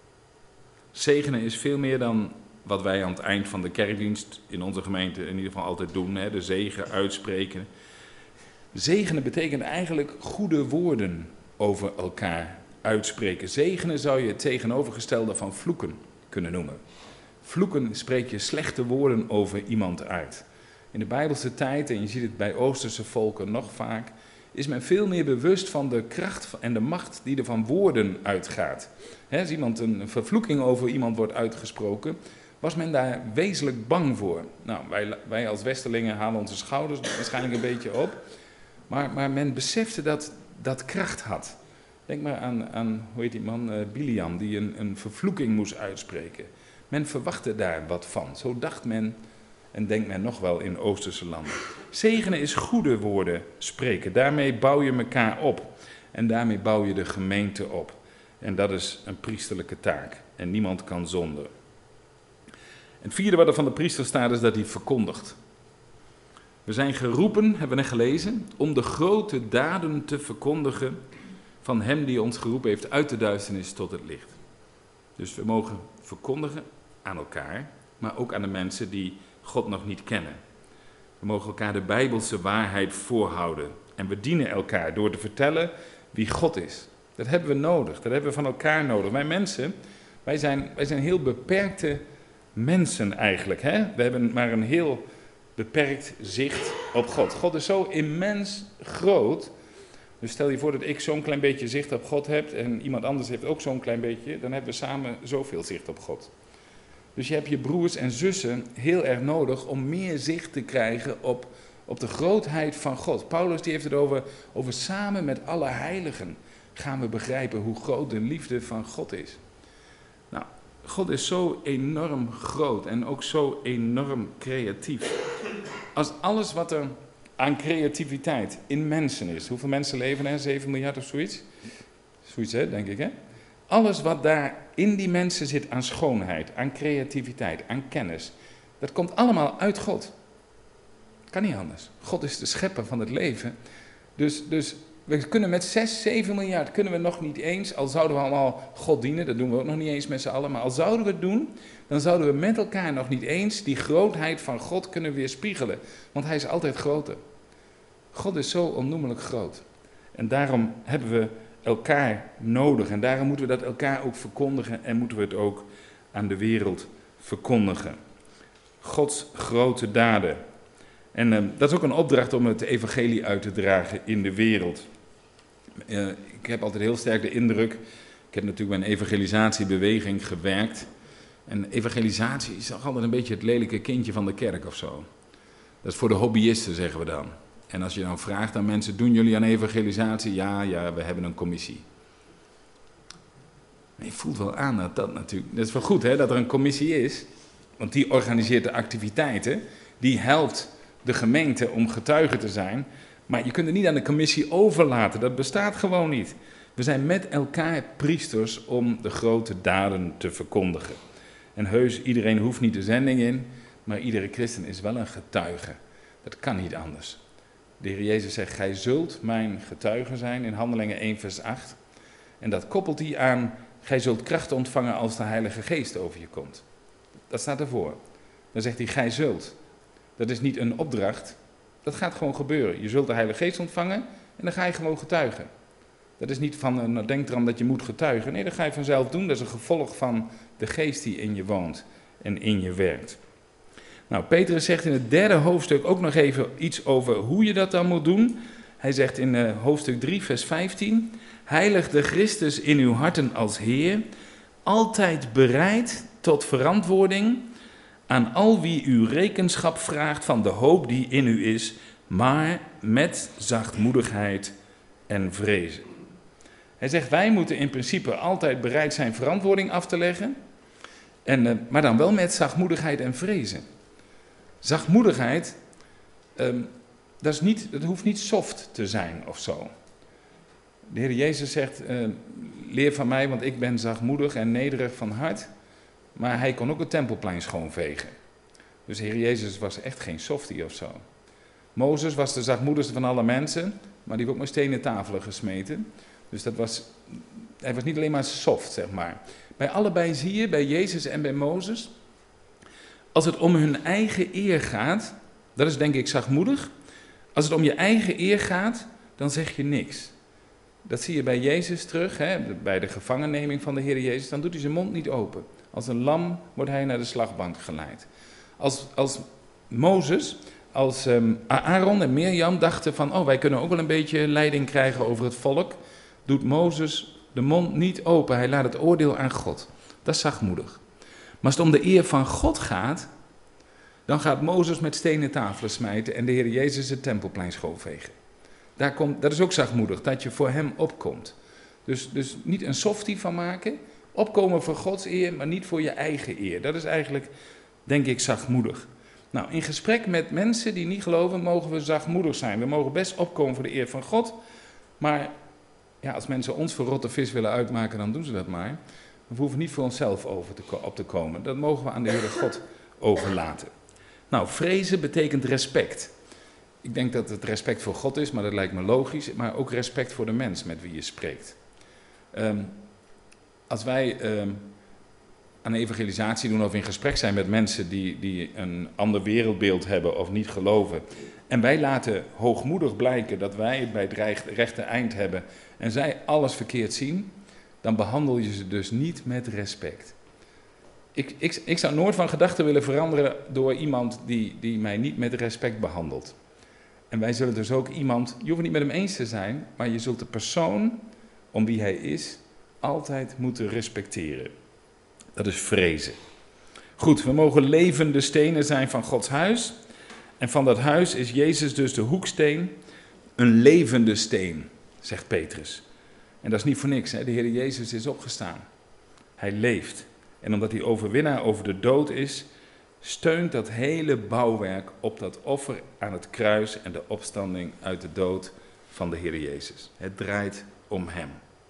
Zegenen is veel meer dan wat wij aan het eind van de kerkdienst in onze gemeente in ieder geval altijd doen. Hè, de zegen uitspreken. Zegenen betekent eigenlijk goede woorden over elkaar uitspreken. Zegenen zou je het tegenovergestelde van vloeken kunnen noemen. Vloeken spreek je slechte woorden over iemand uit. In de Bijbelse tijd, en je ziet het bij Oosterse volken nog vaak, is men veel meer bewust van de kracht en de macht die er van woorden uitgaat. He, als iemand een vervloeking over iemand wordt uitgesproken, was men daar wezenlijk bang voor. Nou, wij, wij als Westerlingen halen onze schouders waarschijnlijk een beetje op, maar, maar men besefte dat dat kracht had. Denk maar aan, aan hoe heet die man, uh, Biliam, die een, een vervloeking moest uitspreken. Men verwachtte daar wat van. Zo dacht men en denkt men nog wel in Oosterse landen. Zegenen is goede woorden spreken. Daarmee bouw je elkaar op. En daarmee bouw je de gemeente op. En dat is een priesterlijke taak. En niemand kan zonder. En het vierde wat er van de priester staat is dat hij verkondigt. We zijn geroepen, hebben we net gelezen, om de grote daden te verkondigen van hem die ons geroepen heeft uit de duisternis tot het licht. Dus we mogen verkondigen aan elkaar, maar ook aan de mensen die God nog niet kennen. We mogen elkaar de Bijbelse waarheid voorhouden. En we dienen elkaar door te vertellen wie God is. Dat hebben we nodig, dat hebben we van elkaar nodig. Wij mensen, wij zijn, wij zijn heel beperkte mensen eigenlijk. Hè? We hebben maar een heel beperkt zicht op God. God is zo immens groot. Dus stel je voor dat ik zo'n klein beetje zicht op God heb en iemand anders heeft ook zo'n klein beetje, dan hebben we samen zoveel zicht op God. Dus je hebt je broers en zussen heel erg nodig om meer zicht te krijgen op, op de grootheid van God. Paulus die heeft het over, over samen met alle heiligen gaan we begrijpen hoe groot de liefde van God is. Nou, God is zo enorm groot en ook zo enorm creatief. Als alles wat er aan creativiteit in mensen is. Hoeveel mensen leven er? zeven miljard of zoiets? Zoiets, hè, denk ik, hè? Alles wat daar in die mensen zit aan schoonheid, aan creativiteit, aan kennis, dat komt allemaal uit God. Het kan niet anders. God is de schepper van het leven. Dus, dus we kunnen met zes, zeven miljard, kunnen we nog niet eens, al zouden we allemaal God dienen, dat doen we ook nog niet eens met z'n allen, maar al zouden we het doen, dan zouden we met elkaar nog niet eens die grootheid van God kunnen weerspiegelen. Want hij is altijd groter. God is zo onnoemelijk groot. En daarom hebben we elkaar nodig. En daarom moeten we dat elkaar ook verkondigen en moeten we het ook aan de wereld verkondigen. Gods grote daden. En uh, dat is ook een opdracht om het evangelie uit te dragen in de wereld. Uh, ik heb altijd heel sterk de indruk, ik heb natuurlijk bij een evangelisatiebeweging gewerkt. En evangelisatie is toch altijd een beetje het lelijke kindje van de kerk of zo. Dat is voor de hobbyisten, zeggen we dan. En als je dan vraagt aan mensen, doen jullie aan evangelisatie? Ja, ja, we hebben een commissie. Maar je voelt wel aan dat dat natuurlijk... Dat is wel goed, hè, dat er een commissie is. Want die organiseert de activiteiten. Die helpt de gemeente om getuige te zijn. Maar je kunt het niet aan de commissie overlaten. Dat bestaat gewoon niet. We zijn met elkaar priesters om de grote daden te verkondigen. En heus, iedereen hoeft niet de zending in. Maar iedere christen is wel een getuige. Dat kan niet anders. De Heer Jezus zegt, gij zult mijn getuige zijn in Handelingen één vers acht. En dat koppelt hij aan, gij zult kracht ontvangen als de Heilige Geest over je komt. Dat staat ervoor. Dan zegt hij, gij zult. Dat is niet een opdracht, dat gaat gewoon gebeuren. Je zult de Heilige Geest ontvangen en dan ga je gewoon getuigen. Dat is niet van, nou, denk eran dat je moet getuigen. Nee, dat ga je vanzelf doen. Dat is een gevolg van de Geest die in je woont en in je werkt. Nou, Petrus zegt in het derde hoofdstuk ook nog even iets over hoe je dat dan moet doen. Hij zegt in uh, hoofdstuk drie, vers vijftien... Heilig de Christus in uw harten als Heer, altijd bereid tot verantwoording aan al wie u rekenschap vraagt van de hoop die in u is, maar met zachtmoedigheid en vrezen. Hij zegt, wij moeten in principe altijd bereid zijn verantwoording af te leggen, en, uh, maar dan wel met zachtmoedigheid en vrezen. Zachtmoedigheid, um, dat, is niet, dat hoeft niet soft te zijn of zo. De Heer Jezus zegt, uh, leer van mij, want ik ben zachtmoedig en nederig van hart. Maar hij kon ook het tempelplein schoonvegen. Dus de Heer Jezus was echt geen softie of zo. Mozes was de zachtmoedigste van alle mensen, maar die heeft ook met stenen tafelen gesmeten. Dus dat was, hij was niet alleen maar soft, zeg maar. Bij allebei zie je, bij Jezus en bij Mozes, als het om hun eigen eer gaat, dat is denk ik zachtmoedig. Als het om je eigen eer gaat, dan zeg je niks. Dat zie je bij Jezus terug, hè, bij de gevangenneming van de Heer Jezus, dan doet hij zijn mond niet open. Als een lam wordt hij naar de slagbank geleid. Als, als Mozes, als um, Aaron en Mirjam dachten van, oh, wij kunnen ook wel een beetje leiding krijgen over het volk, doet Mozes de mond niet open. Hij laat het oordeel aan God. Dat is zachtmoedig. Maar als het om de eer van God gaat, dan gaat Mozes met stenen tafelen smijten en de Heer Jezus het tempelplein schoonvegen. Daar komt, dat is ook zachtmoedig, dat je voor hem opkomt. Dus, dus niet een softie van maken, opkomen voor Gods eer, maar niet voor je eigen eer. Dat is eigenlijk, denk ik, zachtmoedig. Nou, in gesprek met mensen die niet geloven, mogen we zachtmoedig zijn. We mogen best opkomen voor de eer van God, maar ja, als mensen ons voor rotte vis willen uitmaken, dan doen ze dat maar. We hoeven niet voor onszelf over te, op te komen. Dat mogen we aan de Heere God overlaten. Nou, vrezen betekent respect. Ik denk dat het respect voor God is, maar dat lijkt me logisch. Maar ook respect voor de mens met wie je spreekt. Um, als wij um, aan evangelisatie doen of in gesprek zijn met mensen die, die een ander wereldbeeld hebben of niet geloven. En wij laten hoogmoedig blijken dat wij het bij het rechte eind hebben en zij alles verkeerd zien, dan behandel je ze dus niet met respect. Ik, ik, ik zou nooit van gedachten willen veranderen door iemand die, die mij niet met respect behandelt. En wij zullen dus ook iemand, je hoeft het niet met hem eens te zijn, maar je zult de persoon om wie hij is altijd moeten respecteren. Dat is vrezen. Goed, we mogen levende stenen zijn van Gods huis. En van dat huis is Jezus dus de hoeksteen, een levende steen, zegt Petrus. En dat is niet voor niks, hè? De Heer Jezus is opgestaan. Hij leeft. En omdat hij overwinnaar over de dood is, steunt dat hele bouwwerk op dat offer aan het kruis en de opstanding uit de dood van de Heer Jezus. Het draait om hem.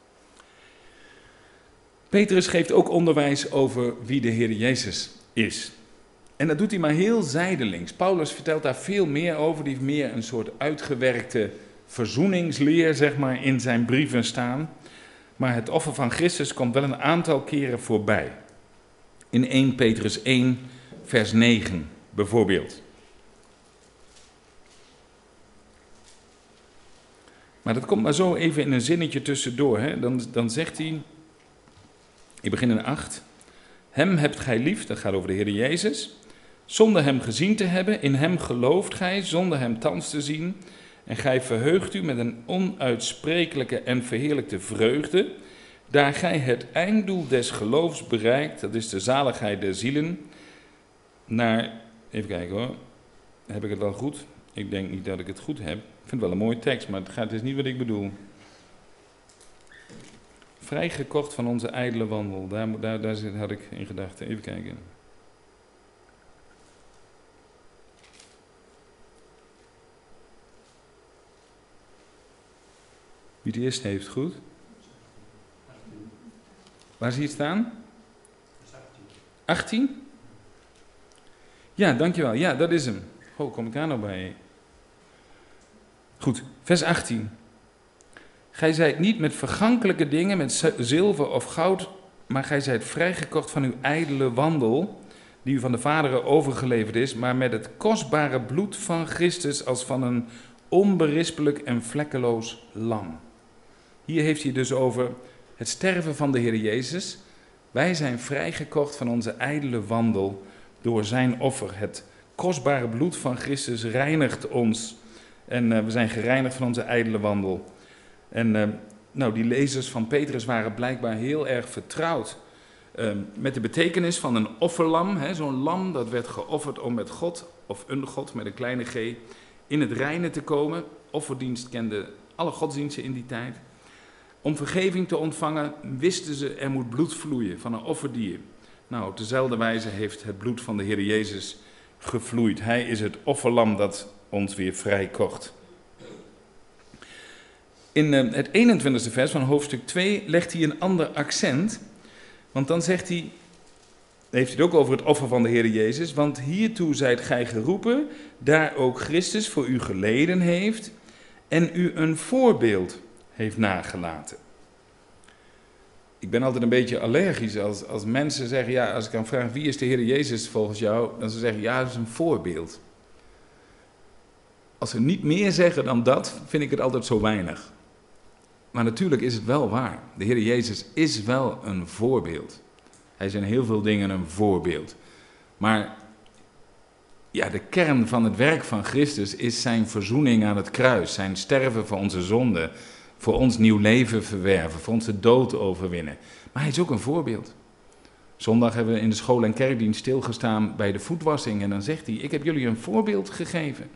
Petrus geeft ook onderwijs over wie de Heer Jezus is. En dat doet hij maar heel zijdelings. Paulus vertelt daar veel meer over. Die heeft meer een soort uitgewerkte verzoeningsleer, zeg maar, in zijn brieven staan. Maar het offer van Christus komt wel een aantal keren voorbij. In eerste Petrus één, vers negen bijvoorbeeld. Maar dat komt maar zo even in een zinnetje tussendoor. Hè? Dan, dan zegt hij, ik begin in acht. Hem hebt gij lief, dat gaat over de Heer Jezus, zonder hem gezien te hebben. In hem gelooft gij, zonder hem thans te zien. En gij verheugt u met een onuitsprekelijke en verheerlijkte vreugde, daar gij het einddoel des geloofs bereikt, dat is de zaligheid der zielen, naar, even kijken hoor, heb ik het wel goed? Ik denk niet dat ik het goed heb. Ik vind het wel een mooie tekst, maar het, gaat, het is niet wat ik bedoel. Vrijgekocht van onze ijdele wandel, daar, daar, daar had ik in gedachten. Even kijken. Wie het eerst heeft, goed. Waar zie je het staan? achttien? Ja, dankjewel. Ja, dat is hem. Goh, kom ik daar nou bij? Goed, vers achttien. Gij zijt niet met vergankelijke dingen, met zilver of goud, maar gij zijt vrijgekocht van uw ijdele wandel, die u van de vaderen overgeleverd is, maar met het kostbare bloed van Christus als van een onberispelijk en vlekkeloos lam. Hier heeft hij dus over het sterven van de Heer Jezus. Wij zijn vrijgekocht van onze ijdele wandel door zijn offer. Het kostbare bloed van Christus reinigt ons. En uh, we zijn gereinigd van onze ijdele wandel. En uh, nou, die lezers van Petrus waren blijkbaar heel erg vertrouwd uh, met de betekenis van een offerlam. Hè, zo'n lam dat werd geofferd om met God, of een God met een kleine g, in het reine te komen. Offerdienst kende alle godsdiensten in die tijd. Om vergeving te ontvangen wisten ze er moet bloed vloeien van een offerdier. Nou, op dezelfde wijze heeft het bloed van de Heer Jezus gevloeid. Hij is het offerlam dat ons weer vrijkocht. In uh, het eenentwintigste vers van hoofdstuk twee legt hij een ander accent. Want dan zegt hij, heeft hij het ook over het offer van de Heer Jezus. Want hiertoe zijt gij geroepen, daar ook Christus voor u geleden heeft en u een voorbeeld heeft nagelaten. Ik ben altijd een beetje allergisch als, als mensen zeggen, ja, als ik dan vraag wie is de Heer Jezus volgens jou, dan ze zeggen, ja, dat is een voorbeeld. Als ze niet meer zeggen dan dat, vind ik het altijd zo weinig. Maar natuurlijk is het wel waar. De Heer Jezus is wel een voorbeeld. Hij is in heel veel dingen een voorbeeld. Maar ja, de kern van het werk van Christus is zijn verzoening aan het kruis. Zijn sterven voor onze zonden. Voor ons nieuw leven verwerven. Voor onze dood overwinnen. Maar hij is ook een voorbeeld. Zondag hebben we in de school- en kerkdienst stilgestaan bij de voetwassing. En dan zegt hij, ik heb jullie een voorbeeld gegeven.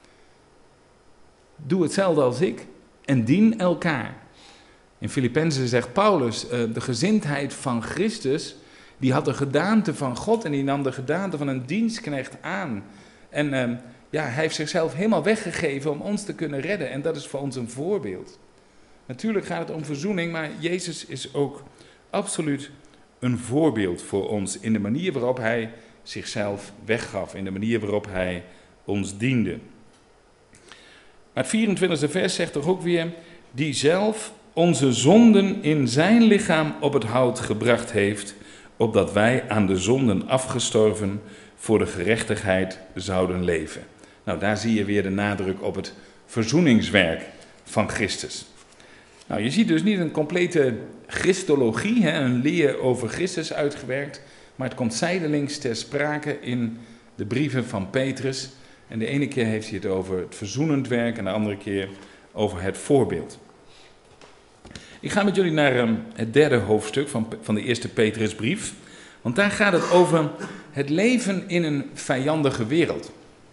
Doe hetzelfde als ik en dien elkaar. In Filippenzen zegt Paulus, de gezindheid van Christus, die had de gedaante van God en die nam de gedaante van een dienstknecht aan. En uh, ja, hij heeft zichzelf helemaal weggegeven om ons te kunnen redden en dat is voor ons een voorbeeld. Natuurlijk gaat het om verzoening, maar Jezus is ook absoluut een voorbeeld voor ons in de manier waarop hij zichzelf weggaf, in de manier waarop hij ons diende. Maar het vierentwintigste vers zegt toch ook weer, die zelf onze zonden in zijn lichaam op het hout gebracht heeft, opdat wij aan de zonden afgestorven voor de gerechtigheid zouden leven. Nou, daar zie je weer de nadruk op het verzoeningswerk van Christus. Nou, je ziet dus niet een complete Christologie, hè, een leer over Christus uitgewerkt, maar het komt zijdelings ter sprake in de brieven van Petrus. En de ene keer heeft hij het over het verzoenend werk en de andere keer over het voorbeeld. Ik ga met jullie naar um, het derde hoofdstuk van, van de eerste Petrusbrief. Want daar gaat het over het leven in een vijandige wereld.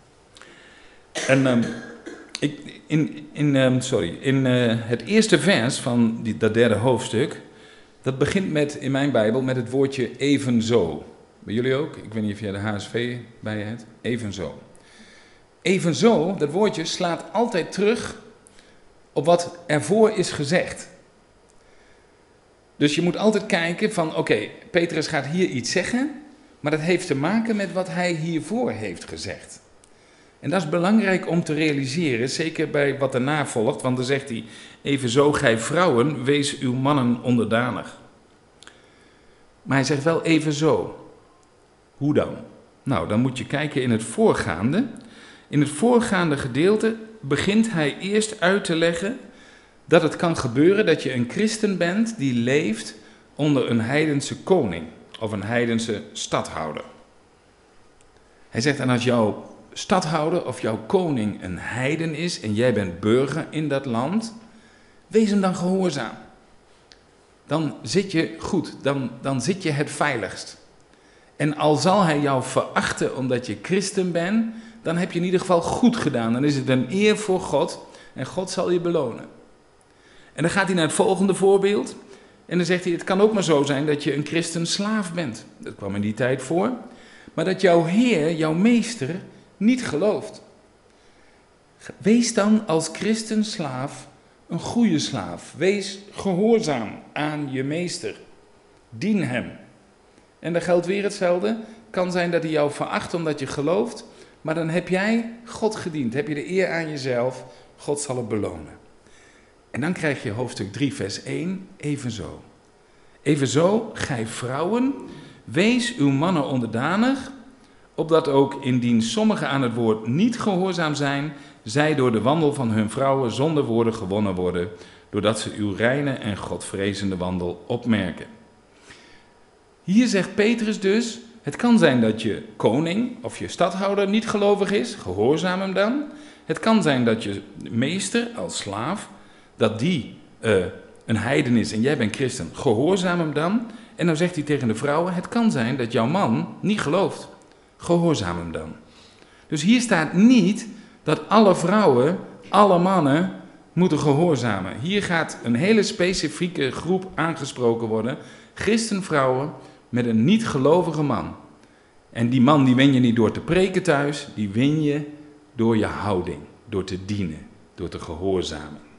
En um, ik, in, in, um, sorry, in uh, het eerste vers van die, dat derde hoofdstuk, dat begint met, in mijn Bijbel met het woordje evenzo. Bij jullie ook? Ik weet niet of jij de H S V bij je hebt. Evenzo. Evenzo, dat woordje slaat altijd terug op wat ervoor is gezegd. Dus je moet altijd kijken van, oké, okay, Petrus gaat hier iets zeggen, maar dat heeft te maken met wat hij hiervoor heeft gezegd. En dat is belangrijk om te realiseren, zeker bij wat daarna volgt, want dan zegt hij, evenzo gij vrouwen, wees uw mannen onderdanig. Maar hij zegt wel evenzo. Hoe dan? Nou, dan moet je kijken in het voorgaande. In het voorgaande gedeelte begint hij eerst uit te leggen dat het kan gebeuren dat je een christen bent die leeft onder een heidense koning of een heidense stadhouder. Hij zegt, en als jouw stadhouder of jouw koning een heiden is en jij bent burger in dat land, wees hem dan gehoorzaam. Dan zit je goed, dan, dan zit je het veiligst. En al zal hij jou verachten omdat je christen bent, dan heb je in ieder geval goed gedaan. Dan is het een eer voor God en God zal je belonen. En dan gaat hij naar het volgende voorbeeld. En dan zegt hij, het kan ook maar zo zijn dat je een christen slaaf bent. Dat kwam in die tijd voor. Maar dat jouw Heer, jouw meester, niet gelooft. Wees dan als christen slaaf een goede slaaf. Wees gehoorzaam aan je meester. Dien hem. En dan geldt weer hetzelfde. Het kan zijn dat hij jou veracht omdat je gelooft. Maar dan heb jij God gediend. Heb je de eer aan jezelf. God zal het belonen. En dan krijg je hoofdstuk drie vers één. Evenzo. Evenzo, gij vrouwen, wees uw mannen onderdanig, opdat ook indien sommigen aan het woord niet gehoorzaam zijn, zij door de wandel van hun vrouwen zonder woorden gewonnen worden, doordat ze uw reine en godvrezende wandel opmerken. Hier zegt Petrus dus, het kan zijn dat je koning of je stadhouder niet gelovig is, gehoorzaam hem dan. Het kan zijn dat je meester als slaaf, dat die uh, een heiden is en jij bent christen, gehoorzaam hem dan. En dan zegt hij tegen de vrouwen, het kan zijn dat jouw man niet gelooft, gehoorzaam hem dan. Dus hier staat niet dat alle vrouwen, alle mannen moeten gehoorzamen. Hier gaat een hele specifieke groep aangesproken worden, christenvrouwen met een niet-gelovige man. En die man die win je niet door te preken thuis, die win je door je houding, door te dienen, door te gehoorzamen.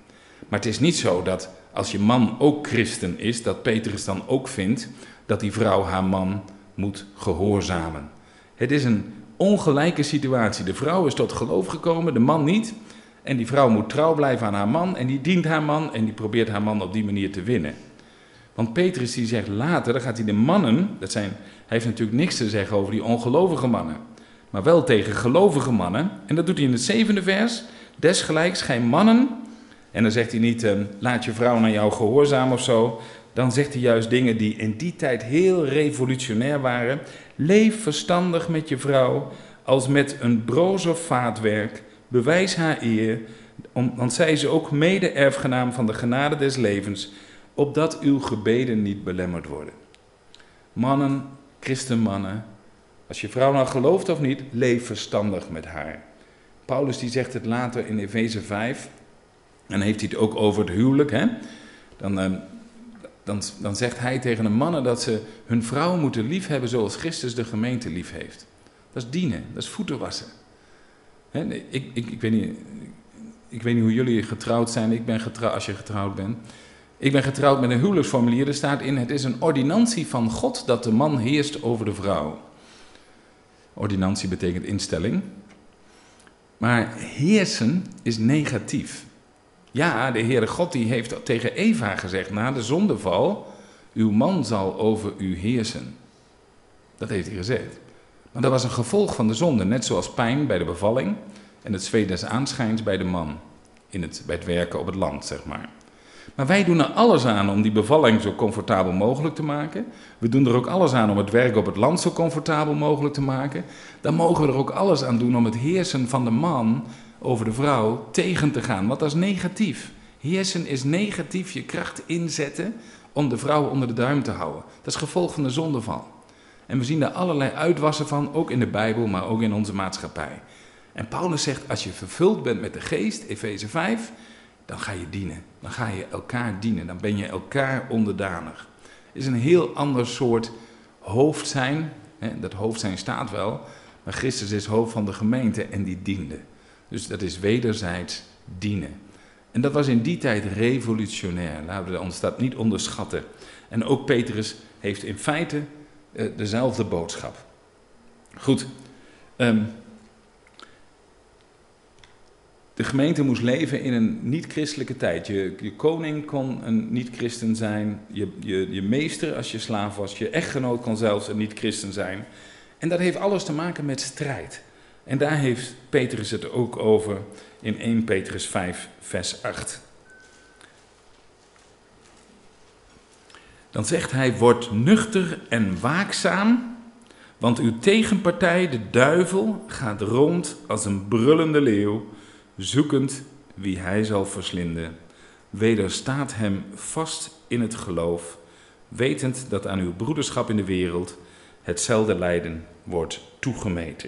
Maar het is niet zo dat als je man ook christen is, dat Petrus dan ook vindt dat die vrouw haar man moet gehoorzamen. Het is een ongelijke situatie. De vrouw is tot geloof gekomen, de man niet. En die vrouw moet trouw blijven aan haar man en die dient haar man en die probeert haar man op die manier te winnen. Want Petrus die zegt later, dan gaat hij de mannen, dat zijn, hij heeft natuurlijk niks te zeggen over die ongelovige mannen, maar wel tegen gelovige mannen. En dat doet hij in het zevende vers. Desgelijks gij mannen, en dan zegt hij niet, uh, laat je vrouw naar jou gehoorzamen of zo. Dan zegt hij juist dingen die in die tijd heel revolutionair waren. Leef verstandig met je vrouw, als met een broos of vaatwerk. Bewijs haar eer, om, want zij is ook mede-erfgenaam van de genade des levens, opdat uw gebeden niet belemmerd worden. Mannen, christenmannen, als je vrouw nou gelooft of niet, leef verstandig met haar. Paulus die zegt het later in Efeze vijf, en heeft hij het ook over het huwelijk, hè? Dan, uh, dan, dan zegt hij tegen de mannen dat ze hun vrouw moeten liefhebben zoals Christus de gemeente lief heeft. Dat is dienen, dat is voeten wassen. Hè? Nee, ik, ik, ik, weet niet, ik weet niet hoe jullie getrouwd zijn, ik ben getrouwd als je getrouwd bent. Ik ben getrouwd met een huwelijksformulier, er staat in, het is een ordinantie van God dat de man heerst over de vrouw. Ordinantie betekent instelling. Maar heersen is negatief. Ja, de Heere God die heeft tegen Eva gezegd, na de zondeval, uw man zal over u heersen. Dat heeft hij gezegd. Maar dat was een gevolg van de zonde, net zoals pijn bij de bevalling en het zweet des aanschijns bij de man, in het, bij het werken op het land, zeg maar. Maar wij doen er alles aan om die bevalling zo comfortabel mogelijk te maken. We doen er ook alles aan om het werk op het land zo comfortabel mogelijk te maken. Dan mogen we er ook alles aan doen om het heersen van de man over de vrouw tegen te gaan. Want dat is negatief. Heersen is negatief, je kracht inzetten om de vrouw onder de duim te houden. Dat is gevolg van de zondeval. En we zien daar allerlei uitwassen van, ook in de Bijbel, maar ook in onze maatschappij. En Paulus zegt, als je vervuld bent met de geest, Efeze vijf... dan ga je dienen. Dan ga je elkaar dienen. Dan ben je elkaar onderdanig. Het is een heel ander soort hoofd zijn. Hè, dat hoofd zijn staat wel. Maar Christus is hoofd van de gemeente en die diende. Dus dat is wederzijds dienen. En dat was in die tijd revolutionair. Laten we ons dat niet onderschatten. En ook Petrus heeft in feite uh, dezelfde boodschap. Goed. Um, De gemeente moest leven in een niet-christelijke tijd. Je, je koning kon een niet-christen zijn. Je, je, je meester, als je slaaf was. Je echtgenoot kon zelfs een niet-christen zijn. En dat heeft alles te maken met strijd. En daar heeft Petrus het ook over in eerste Petrus vijf, vers acht. Dan zegt hij, word nuchter en waakzaam, want uw tegenpartij, de duivel, gaat rond als een brullende leeuw, zoekend wie hij zal verslinden. Wederstaat hem vast in het geloof, wetend dat aan uw broederschap in de wereld hetzelfde lijden wordt toegemeten.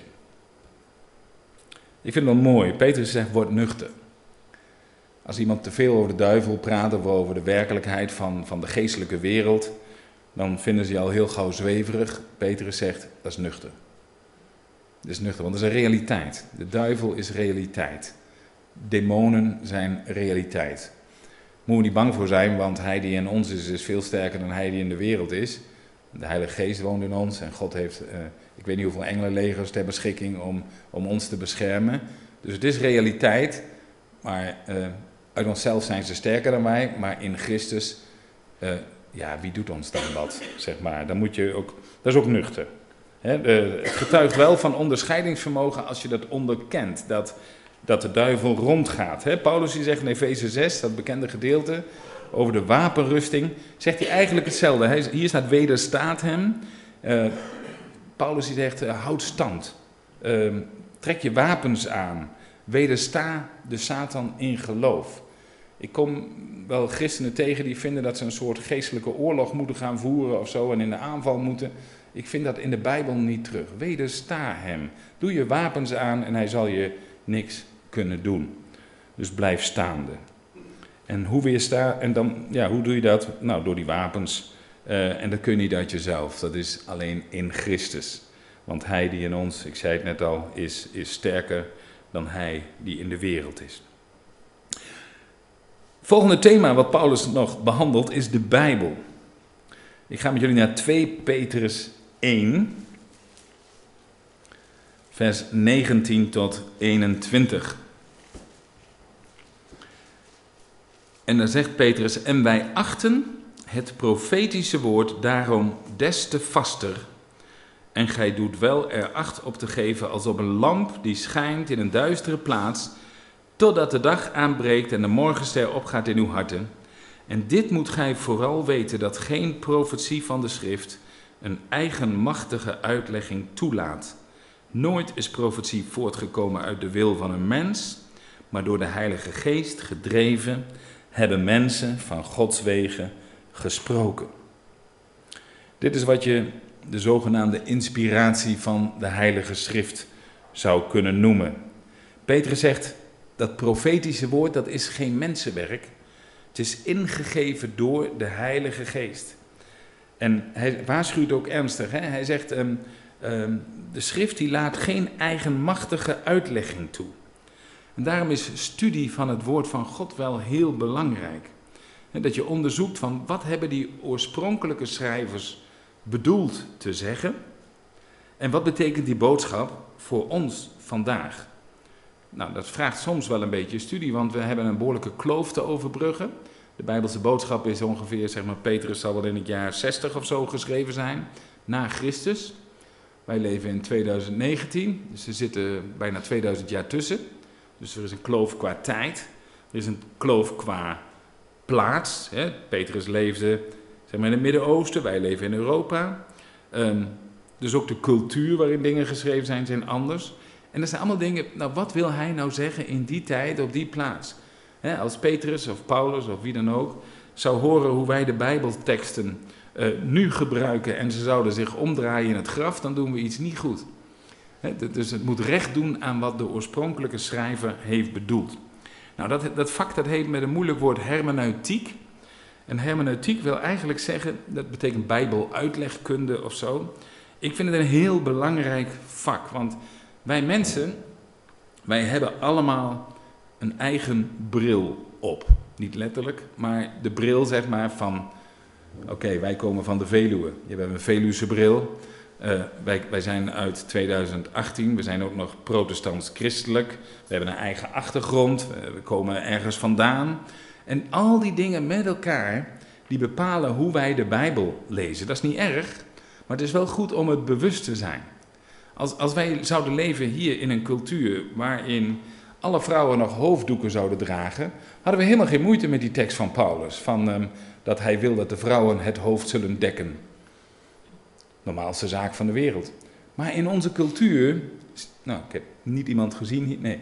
Ik vind het wel mooi. Petrus zegt, word nuchter. Als iemand te veel over de duivel praat of over de werkelijkheid van, van de geestelijke wereld, dan vinden ze je al heel gauw zweverig. Petrus zegt, dat is nuchter. Dat is nuchter, want dat is een realiteit. De duivel is realiteit. Demonen zijn realiteit. Moeten we niet bang voor zijn, want hij die in ons is, is veel sterker dan hij die in de wereld is. De Heilige Geest woont in ons en God heeft, uh, ik weet niet hoeveel engelenlegers ter beschikking om, om ons te beschermen. Dus het is realiteit, maar uh, uit onszelf zijn ze sterker dan wij, maar in Christus, uh, ja, wie doet ons dan wat, zeg maar. Dan moet je ook, dat is ook nuchter. Hè, de, het getuigt wel van onderscheidingsvermogen als je dat onderkent, dat, dat de duivel rondgaat. Hè. Paulus die zegt in Efeze zes, dat bekende gedeelte, over de wapenrusting, zegt hij eigenlijk hetzelfde. Hij, hier staat wederstaat hem. Uh, Paulus die zegt, uh, houd stand. Uh, trek je wapens aan. Wedersta de Satan in geloof. Ik kom wel christenen tegen die vinden dat ze een soort geestelijke oorlog moeten gaan voeren of zo en in de aanval moeten. Ik vind dat in de Bijbel niet terug. Wedersta hem. Doe je wapens aan en hij zal je niks kunnen doen. Dus blijf staande. En hoe weersta, en dan, ja, hoe doe je dat? Nou, door die wapens. Uh, en dat kun je niet uit jezelf. Dat is alleen in Christus. Want hij die in ons, ik zei het net al, is, is sterker dan hij die in de wereld is. Volgende thema wat Paulus nog behandelt is de Bijbel. Ik ga met jullie naar twee Petrus één, vers negentien tot eenentwintig. En daar zegt Petrus: en wij achten het profetische woord daarom des te vaster. En gij doet wel er acht op te geven als op een lamp die schijnt in een duistere plaats, totdat de dag aanbreekt en de morgenster opgaat in uw harten. En dit moet gij vooral weten, dat geen profetie van de schrift een eigenmachtige uitlegging toelaat. Nooit is profetie voortgekomen uit de wil van een mens, maar door de Heilige Geest gedreven hebben mensen van Gods wegen gesproken. Dit is wat je de zogenaamde inspiratie van de Heilige Schrift zou kunnen noemen. Petrus zegt, dat profetische woord, dat is geen mensenwerk. Het is ingegeven door de Heilige Geest. En hij waarschuwt ook ernstig. Hè? Hij zegt, um, um, de schrift die laat geen eigenmachtige uitlegging toe. En daarom is studie van het woord van God wel heel belangrijk. He, dat je onderzoekt van wat hebben die oorspronkelijke schrijvers bedoeld te zeggen. En wat betekent die boodschap voor ons vandaag. Nou, dat vraagt soms wel een beetje studie, want we hebben een behoorlijke kloof te overbruggen. De Bijbelse boodschap is ongeveer, zeg maar, Petrus zal wel in het jaar zestig of zo geschreven zijn, na Christus. Wij leven in tweeduizend negentien, dus er zitten bijna tweeduizend jaar tussen. Dus er is een kloof qua tijd, er is een kloof qua plaats. Hè. Petrus leefde, zeg maar, in het Midden-Oosten, wij leven in Europa. Um, dus ook de cultuur waarin dingen geschreven zijn, zijn anders. En dat zijn allemaal dingen, nou wat wil hij nou zeggen in die tijd, op die plaats? He, als Petrus of Paulus of wie dan ook zou horen hoe wij de Bijbelteksten uh, nu gebruiken en ze zouden zich omdraaien in het graf, dan doen we iets niet goed. He, dus het moet recht doen aan wat de oorspronkelijke schrijver heeft bedoeld. Nou, dat, dat vak dat heet met een moeilijk woord hermeneutiek. En hermeneutiek wil eigenlijk zeggen, dat betekent bijbeluitlegkunde of zo. Ik vind het een heel belangrijk vak, want wij mensen, wij hebben allemaal een eigen bril op. Niet letterlijk, maar de bril zeg maar van, oké, okay, wij komen van de Veluwe. Je hebt een Veluwse bril. Uh, wij, wij zijn uit tweeduizend achttien, we zijn ook nog protestants-christelijk. We hebben een eigen achtergrond, we komen ergens vandaan. En al die dingen met elkaar, die bepalen hoe wij de Bijbel lezen. Dat is niet erg, maar het is wel goed om het bewust te zijn. Als, als wij zouden leven hier in een cultuur waarin alle vrouwen nog hoofddoeken zouden dragen, hadden we helemaal geen moeite met die tekst van Paulus. Van um, dat hij wil dat de vrouwen het hoofd zullen dekken. Normaalste zaak van de wereld. Maar in onze cultuur, nou ik heb niet iemand gezien hier, nee.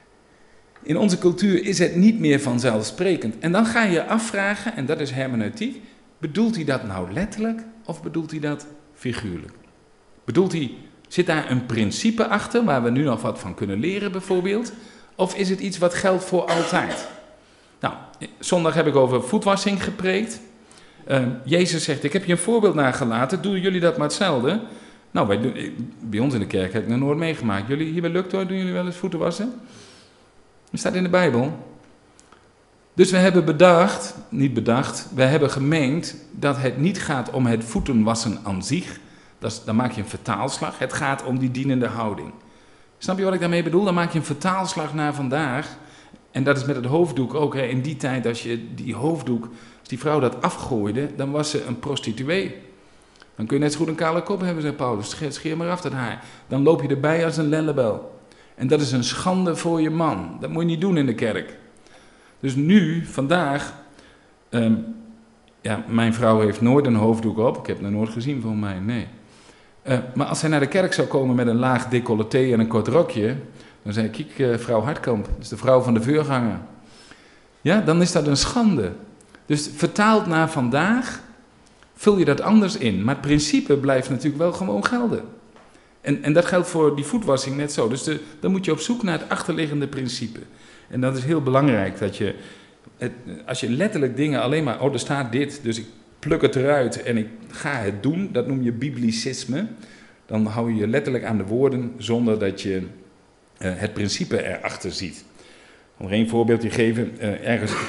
In onze cultuur is het niet meer vanzelfsprekend. En dan ga je je afvragen, en dat is hermeneutiek, bedoelt hij dat nou letterlijk of bedoelt hij dat figuurlijk? Bedoelt hij, zit daar een principe achter waar we nu nog wat van kunnen leren bijvoorbeeld? Of is het iets wat geldt voor altijd? Nou, zondag heb ik over voetwassing gepreekt. Uh, Jezus zegt, ik heb je een voorbeeld nagelaten, doen jullie dat maar hetzelfde? Nou, bij, bij ons in de kerk heb ik nog nooit meegemaakt. Jullie hier bij Luctor, doen jullie wel eens voeten wassen? Dat staat in de Bijbel. Dus we hebben bedacht, niet bedacht, we hebben gemeend dat het niet gaat om het voetenwassen aan zich. Dat is, dan maak je een vertaalslag. Het gaat om die dienende houding. Snap je wat ik daarmee bedoel? Dan maak je een vertaalslag naar vandaag. En dat is met het hoofddoek ook. Hè. In die tijd, als je die hoofddoek, als die vrouw dat afgooide, dan was ze een prostituee. Dan kun je net zo goed een kale kop hebben, zei Paulus. Scheer maar af dat haar. Dan loop je erbij als een lellebel. En dat is een schande voor je man. Dat moet je niet doen in de kerk. Dus nu, vandaag, um, ja, mijn vrouw heeft nooit een hoofddoek op. Ik heb het nooit gezien van mij, nee. Uh, maar als zij naar de kerk zou komen met een laag decolleté en een kort rokje, dan zei ik, kijk, uh, vrouw Hartkamp, dat is de vrouw van de vuurganger. Ja, dan is dat een schande. Dus vertaald naar vandaag, vul je dat anders in. Maar het principe blijft natuurlijk wel gewoon gelden. En, en dat geldt voor die voetwassing net zo. Dus de, dan moet je op zoek naar het achterliggende principe. En dat is heel belangrijk, dat je, het, als je letterlijk dingen alleen maar, oh, er staat dit, dus ik pluk het eruit en ik ga het doen, dat noem je biblicisme. Dan hou je je letterlijk aan de woorden zonder dat je uh, het principe erachter ziet. Om er één voorbeeldje geven, uh, ergens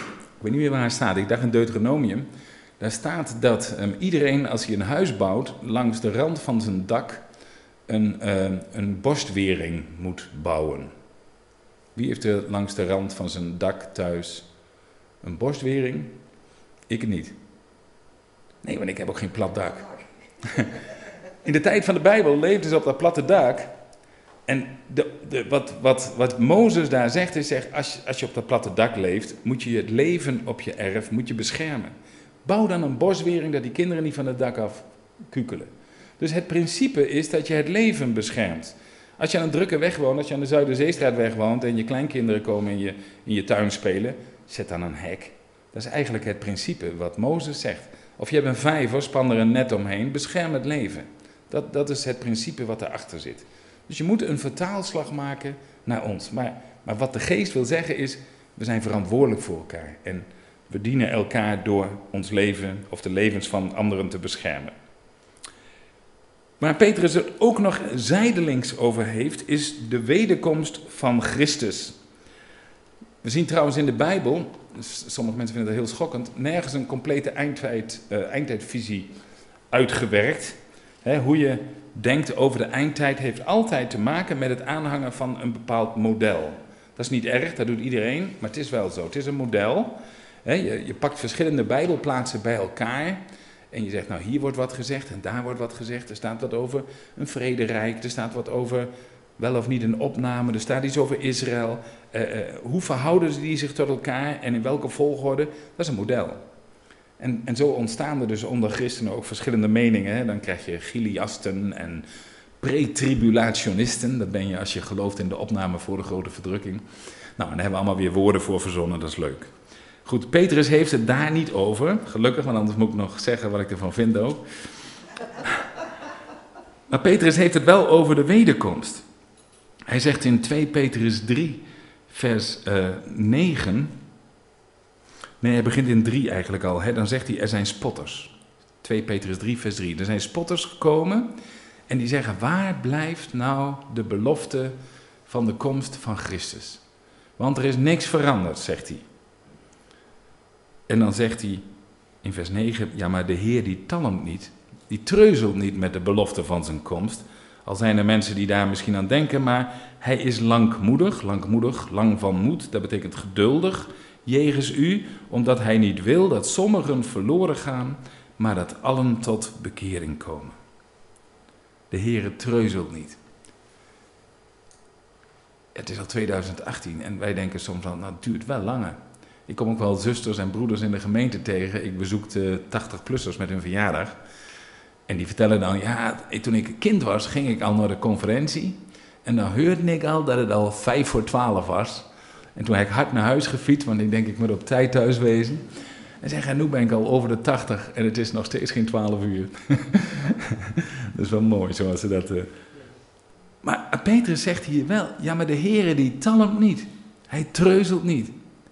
weet niet meer waar het staat, ik dacht in Deuteronomium. Daar staat dat um, iedereen als hij een huis bouwt, langs de rand van zijn dak een, uh, een borstwering moet bouwen. Wie heeft er langs de rand van zijn dak thuis een borstwering? Ik niet. Nee, want ik heb ook geen plat dak. In de tijd van de Bijbel leefden ze op dat platte dak. En de, de, wat, wat, wat Mozes daar zegt, is zeg, als, als je op dat platte dak leeft, moet je het leven op je erf moet je beschermen. Bouw dan een borstwering dat die kinderen niet van het dak af kukelen. Dus het principe is dat je het leven beschermt. Als je aan een drukke weg woont, als je aan de Zuiderzeestraatweg woont en je kleinkinderen komen in je, in je tuin spelen, zet dan een hek. Dat is eigenlijk het principe wat Mozes zegt. Of je hebt een vijver, span er een net omheen, bescherm het leven. Dat, dat is het principe wat erachter zit. Dus je moet een vertaalslag maken naar ons. Maar, maar wat de geest wil zeggen is, we zijn verantwoordelijk voor elkaar. En we dienen elkaar door ons leven of de levens van anderen te beschermen. Waar Petrus er ook nog zijdelings over heeft, is de wederkomst van Christus. We zien trouwens in de Bijbel, sommige mensen vinden dat heel schokkend, nergens een complete eindtijd, uh, eindtijdvisie uitgewerkt. He, hoe je denkt over de eindtijd heeft altijd te maken met het aanhangen van een bepaald model. Dat is niet erg, dat doet iedereen, maar het is wel zo. Het is een model. He, je, je pakt verschillende Bijbelplaatsen bij elkaar en je zegt, nou hier wordt wat gezegd en daar wordt wat gezegd. Er staat wat over een vrederijk, er staat wat over wel of niet een opname, er staat iets over Israël. Uh, uh, hoe verhouden die zich tot elkaar en in welke volgorde? Dat is een model. En, en zo ontstaan er dus onder christenen ook verschillende meningen. Hè. Dan krijg je Chiliasten en pretribulationisten. Dat ben je als je gelooft in de opname voor de grote verdrukking. Nou, en daar hebben we allemaal weer woorden voor verzonnen, dat is leuk. Goed, Petrus heeft het daar niet over. Gelukkig, want anders moet ik nog zeggen wat ik ervan vind ook. Maar Petrus heeft het wel over de wederkomst. Hij zegt in twee Petrus drie, vers uh, negen... Nee, hij begint in drie eigenlijk al. Hè? Dan zegt hij, er zijn spotters. twee Petrus drie, vers drie. Er zijn spotters gekomen en die zeggen, waar blijft nou de belofte van de komst van Christus? Want er is niks veranderd, zegt hij. En dan zegt hij in vers negen, ja, maar de Heer die talmt niet, die treuzelt niet met de belofte van zijn komst. Al zijn er mensen die daar misschien aan denken, maar hij is langmoedig, langmoedig, lang van moed, dat betekent geduldig, jegens u, omdat hij niet wil dat sommigen verloren gaan, maar dat allen tot bekering komen. De Heere treuzelt niet. Het is al tweeduizend achttien en wij denken soms al, nou het duurt wel langer. Ik kom ook wel zusters en broeders in de gemeente tegen. Ik bezoek de tachtig-plussers met hun verjaardag. En die vertellen dan, ja, toen ik kind was, ging ik al naar de conferentie. En dan hoorde ik al dat het al vijf voor twaalf was. En toen heb ik hard naar huis gefietst, want ik denk ik moet op tijd thuis wezen. En zeg, en nu ben ik al over de tachtig en het is nog steeds geen twaalf uur. Dat is wel mooi, zoals ze dat... Uh... Maar Petrus zegt hier wel, ja, maar de Heere die talmt niet. Hij treuzelt niet.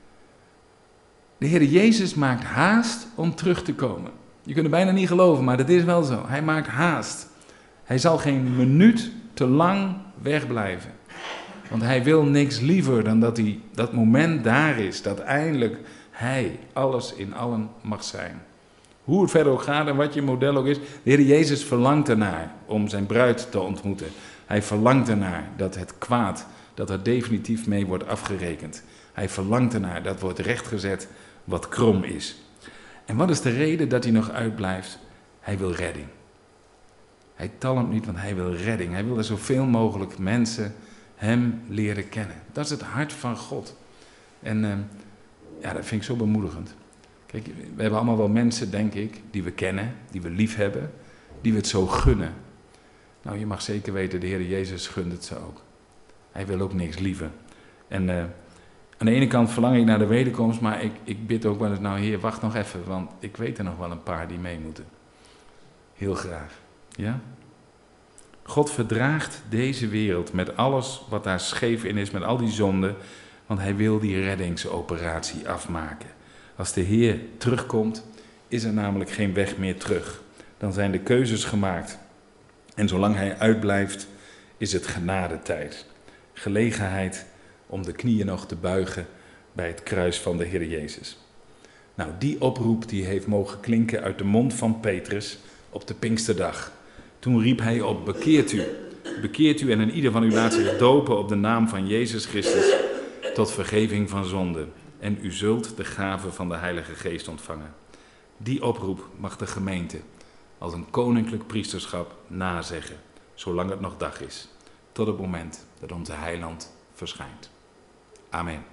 De Heere Jezus maakt haast om terug te komen. Je kunt het bijna niet geloven, maar dat is wel zo. Hij maakt haast. Hij zal geen minuut te lang wegblijven. Want hij wil niks liever dan dat hij, dat moment daar is. Dat eindelijk hij alles in allen mag zijn. Hoe het verder ook gaat en wat je model ook is. De Heer Jezus verlangt ernaar om zijn bruid te ontmoeten. Hij verlangt ernaar dat het kwaad, dat er definitief mee wordt afgerekend. Hij verlangt ernaar dat wordt rechtgezet wat krom is. En wat is de reden dat hij nog uitblijft? Hij wil redding. Hij talmt niet, want hij wil redding. Hij wil er zoveel mogelijk mensen hem leren kennen. Dat is het hart van God. En uh, ja, dat vind ik zo bemoedigend. Kijk, we hebben allemaal wel mensen, denk ik, die we kennen, die we lief hebben, die we het zo gunnen. Nou, je mag zeker weten, de Heer Jezus gunt het ze ook. Hij wil ook niks liever. En uh, aan de ene kant verlang ik naar de wederkomst, maar ik, ik bid ook wel eens, nou Heer, wacht nog even, want ik weet er nog wel een paar die mee moeten. Heel graag. Ja? God verdraagt deze wereld met alles wat daar scheef in is, met al die zonden, want hij wil die reddingsoperatie afmaken. Als de Heer terugkomt, is er namelijk geen weg meer terug. Dan zijn de keuzes gemaakt. En zolang hij uitblijft, is het genadetijd. Gelegenheid om de knieën nog te buigen bij het kruis van de Heer Jezus. Nou, die oproep die heeft mogen klinken uit de mond van Petrus op de Pinksterdag. Toen riep hij op, bekeert u, bekeert u en een ieder van u laat zich dopen op de naam van Jezus Christus tot vergeving van zonde. En u zult de gave van de Heilige Geest ontvangen. Die oproep mag de gemeente als een koninklijk priesterschap nazeggen, zolang het nog dag is, tot het moment dat onze heiland verschijnt. Amen.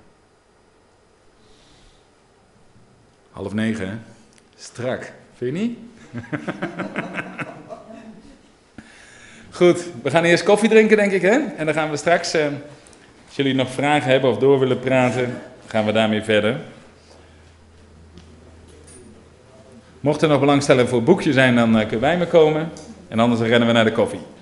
Half negen, hè? Strak. Vind je niet? Goed, we gaan eerst koffie drinken, denk ik, hè? En dan gaan we straks, eh, als jullie nog vragen hebben of door willen praten, gaan we daarmee verder. Mocht er nog belangstelling voor het boekje zijn, dan uh, kunnen wij me komen. En anders rennen we naar de koffie.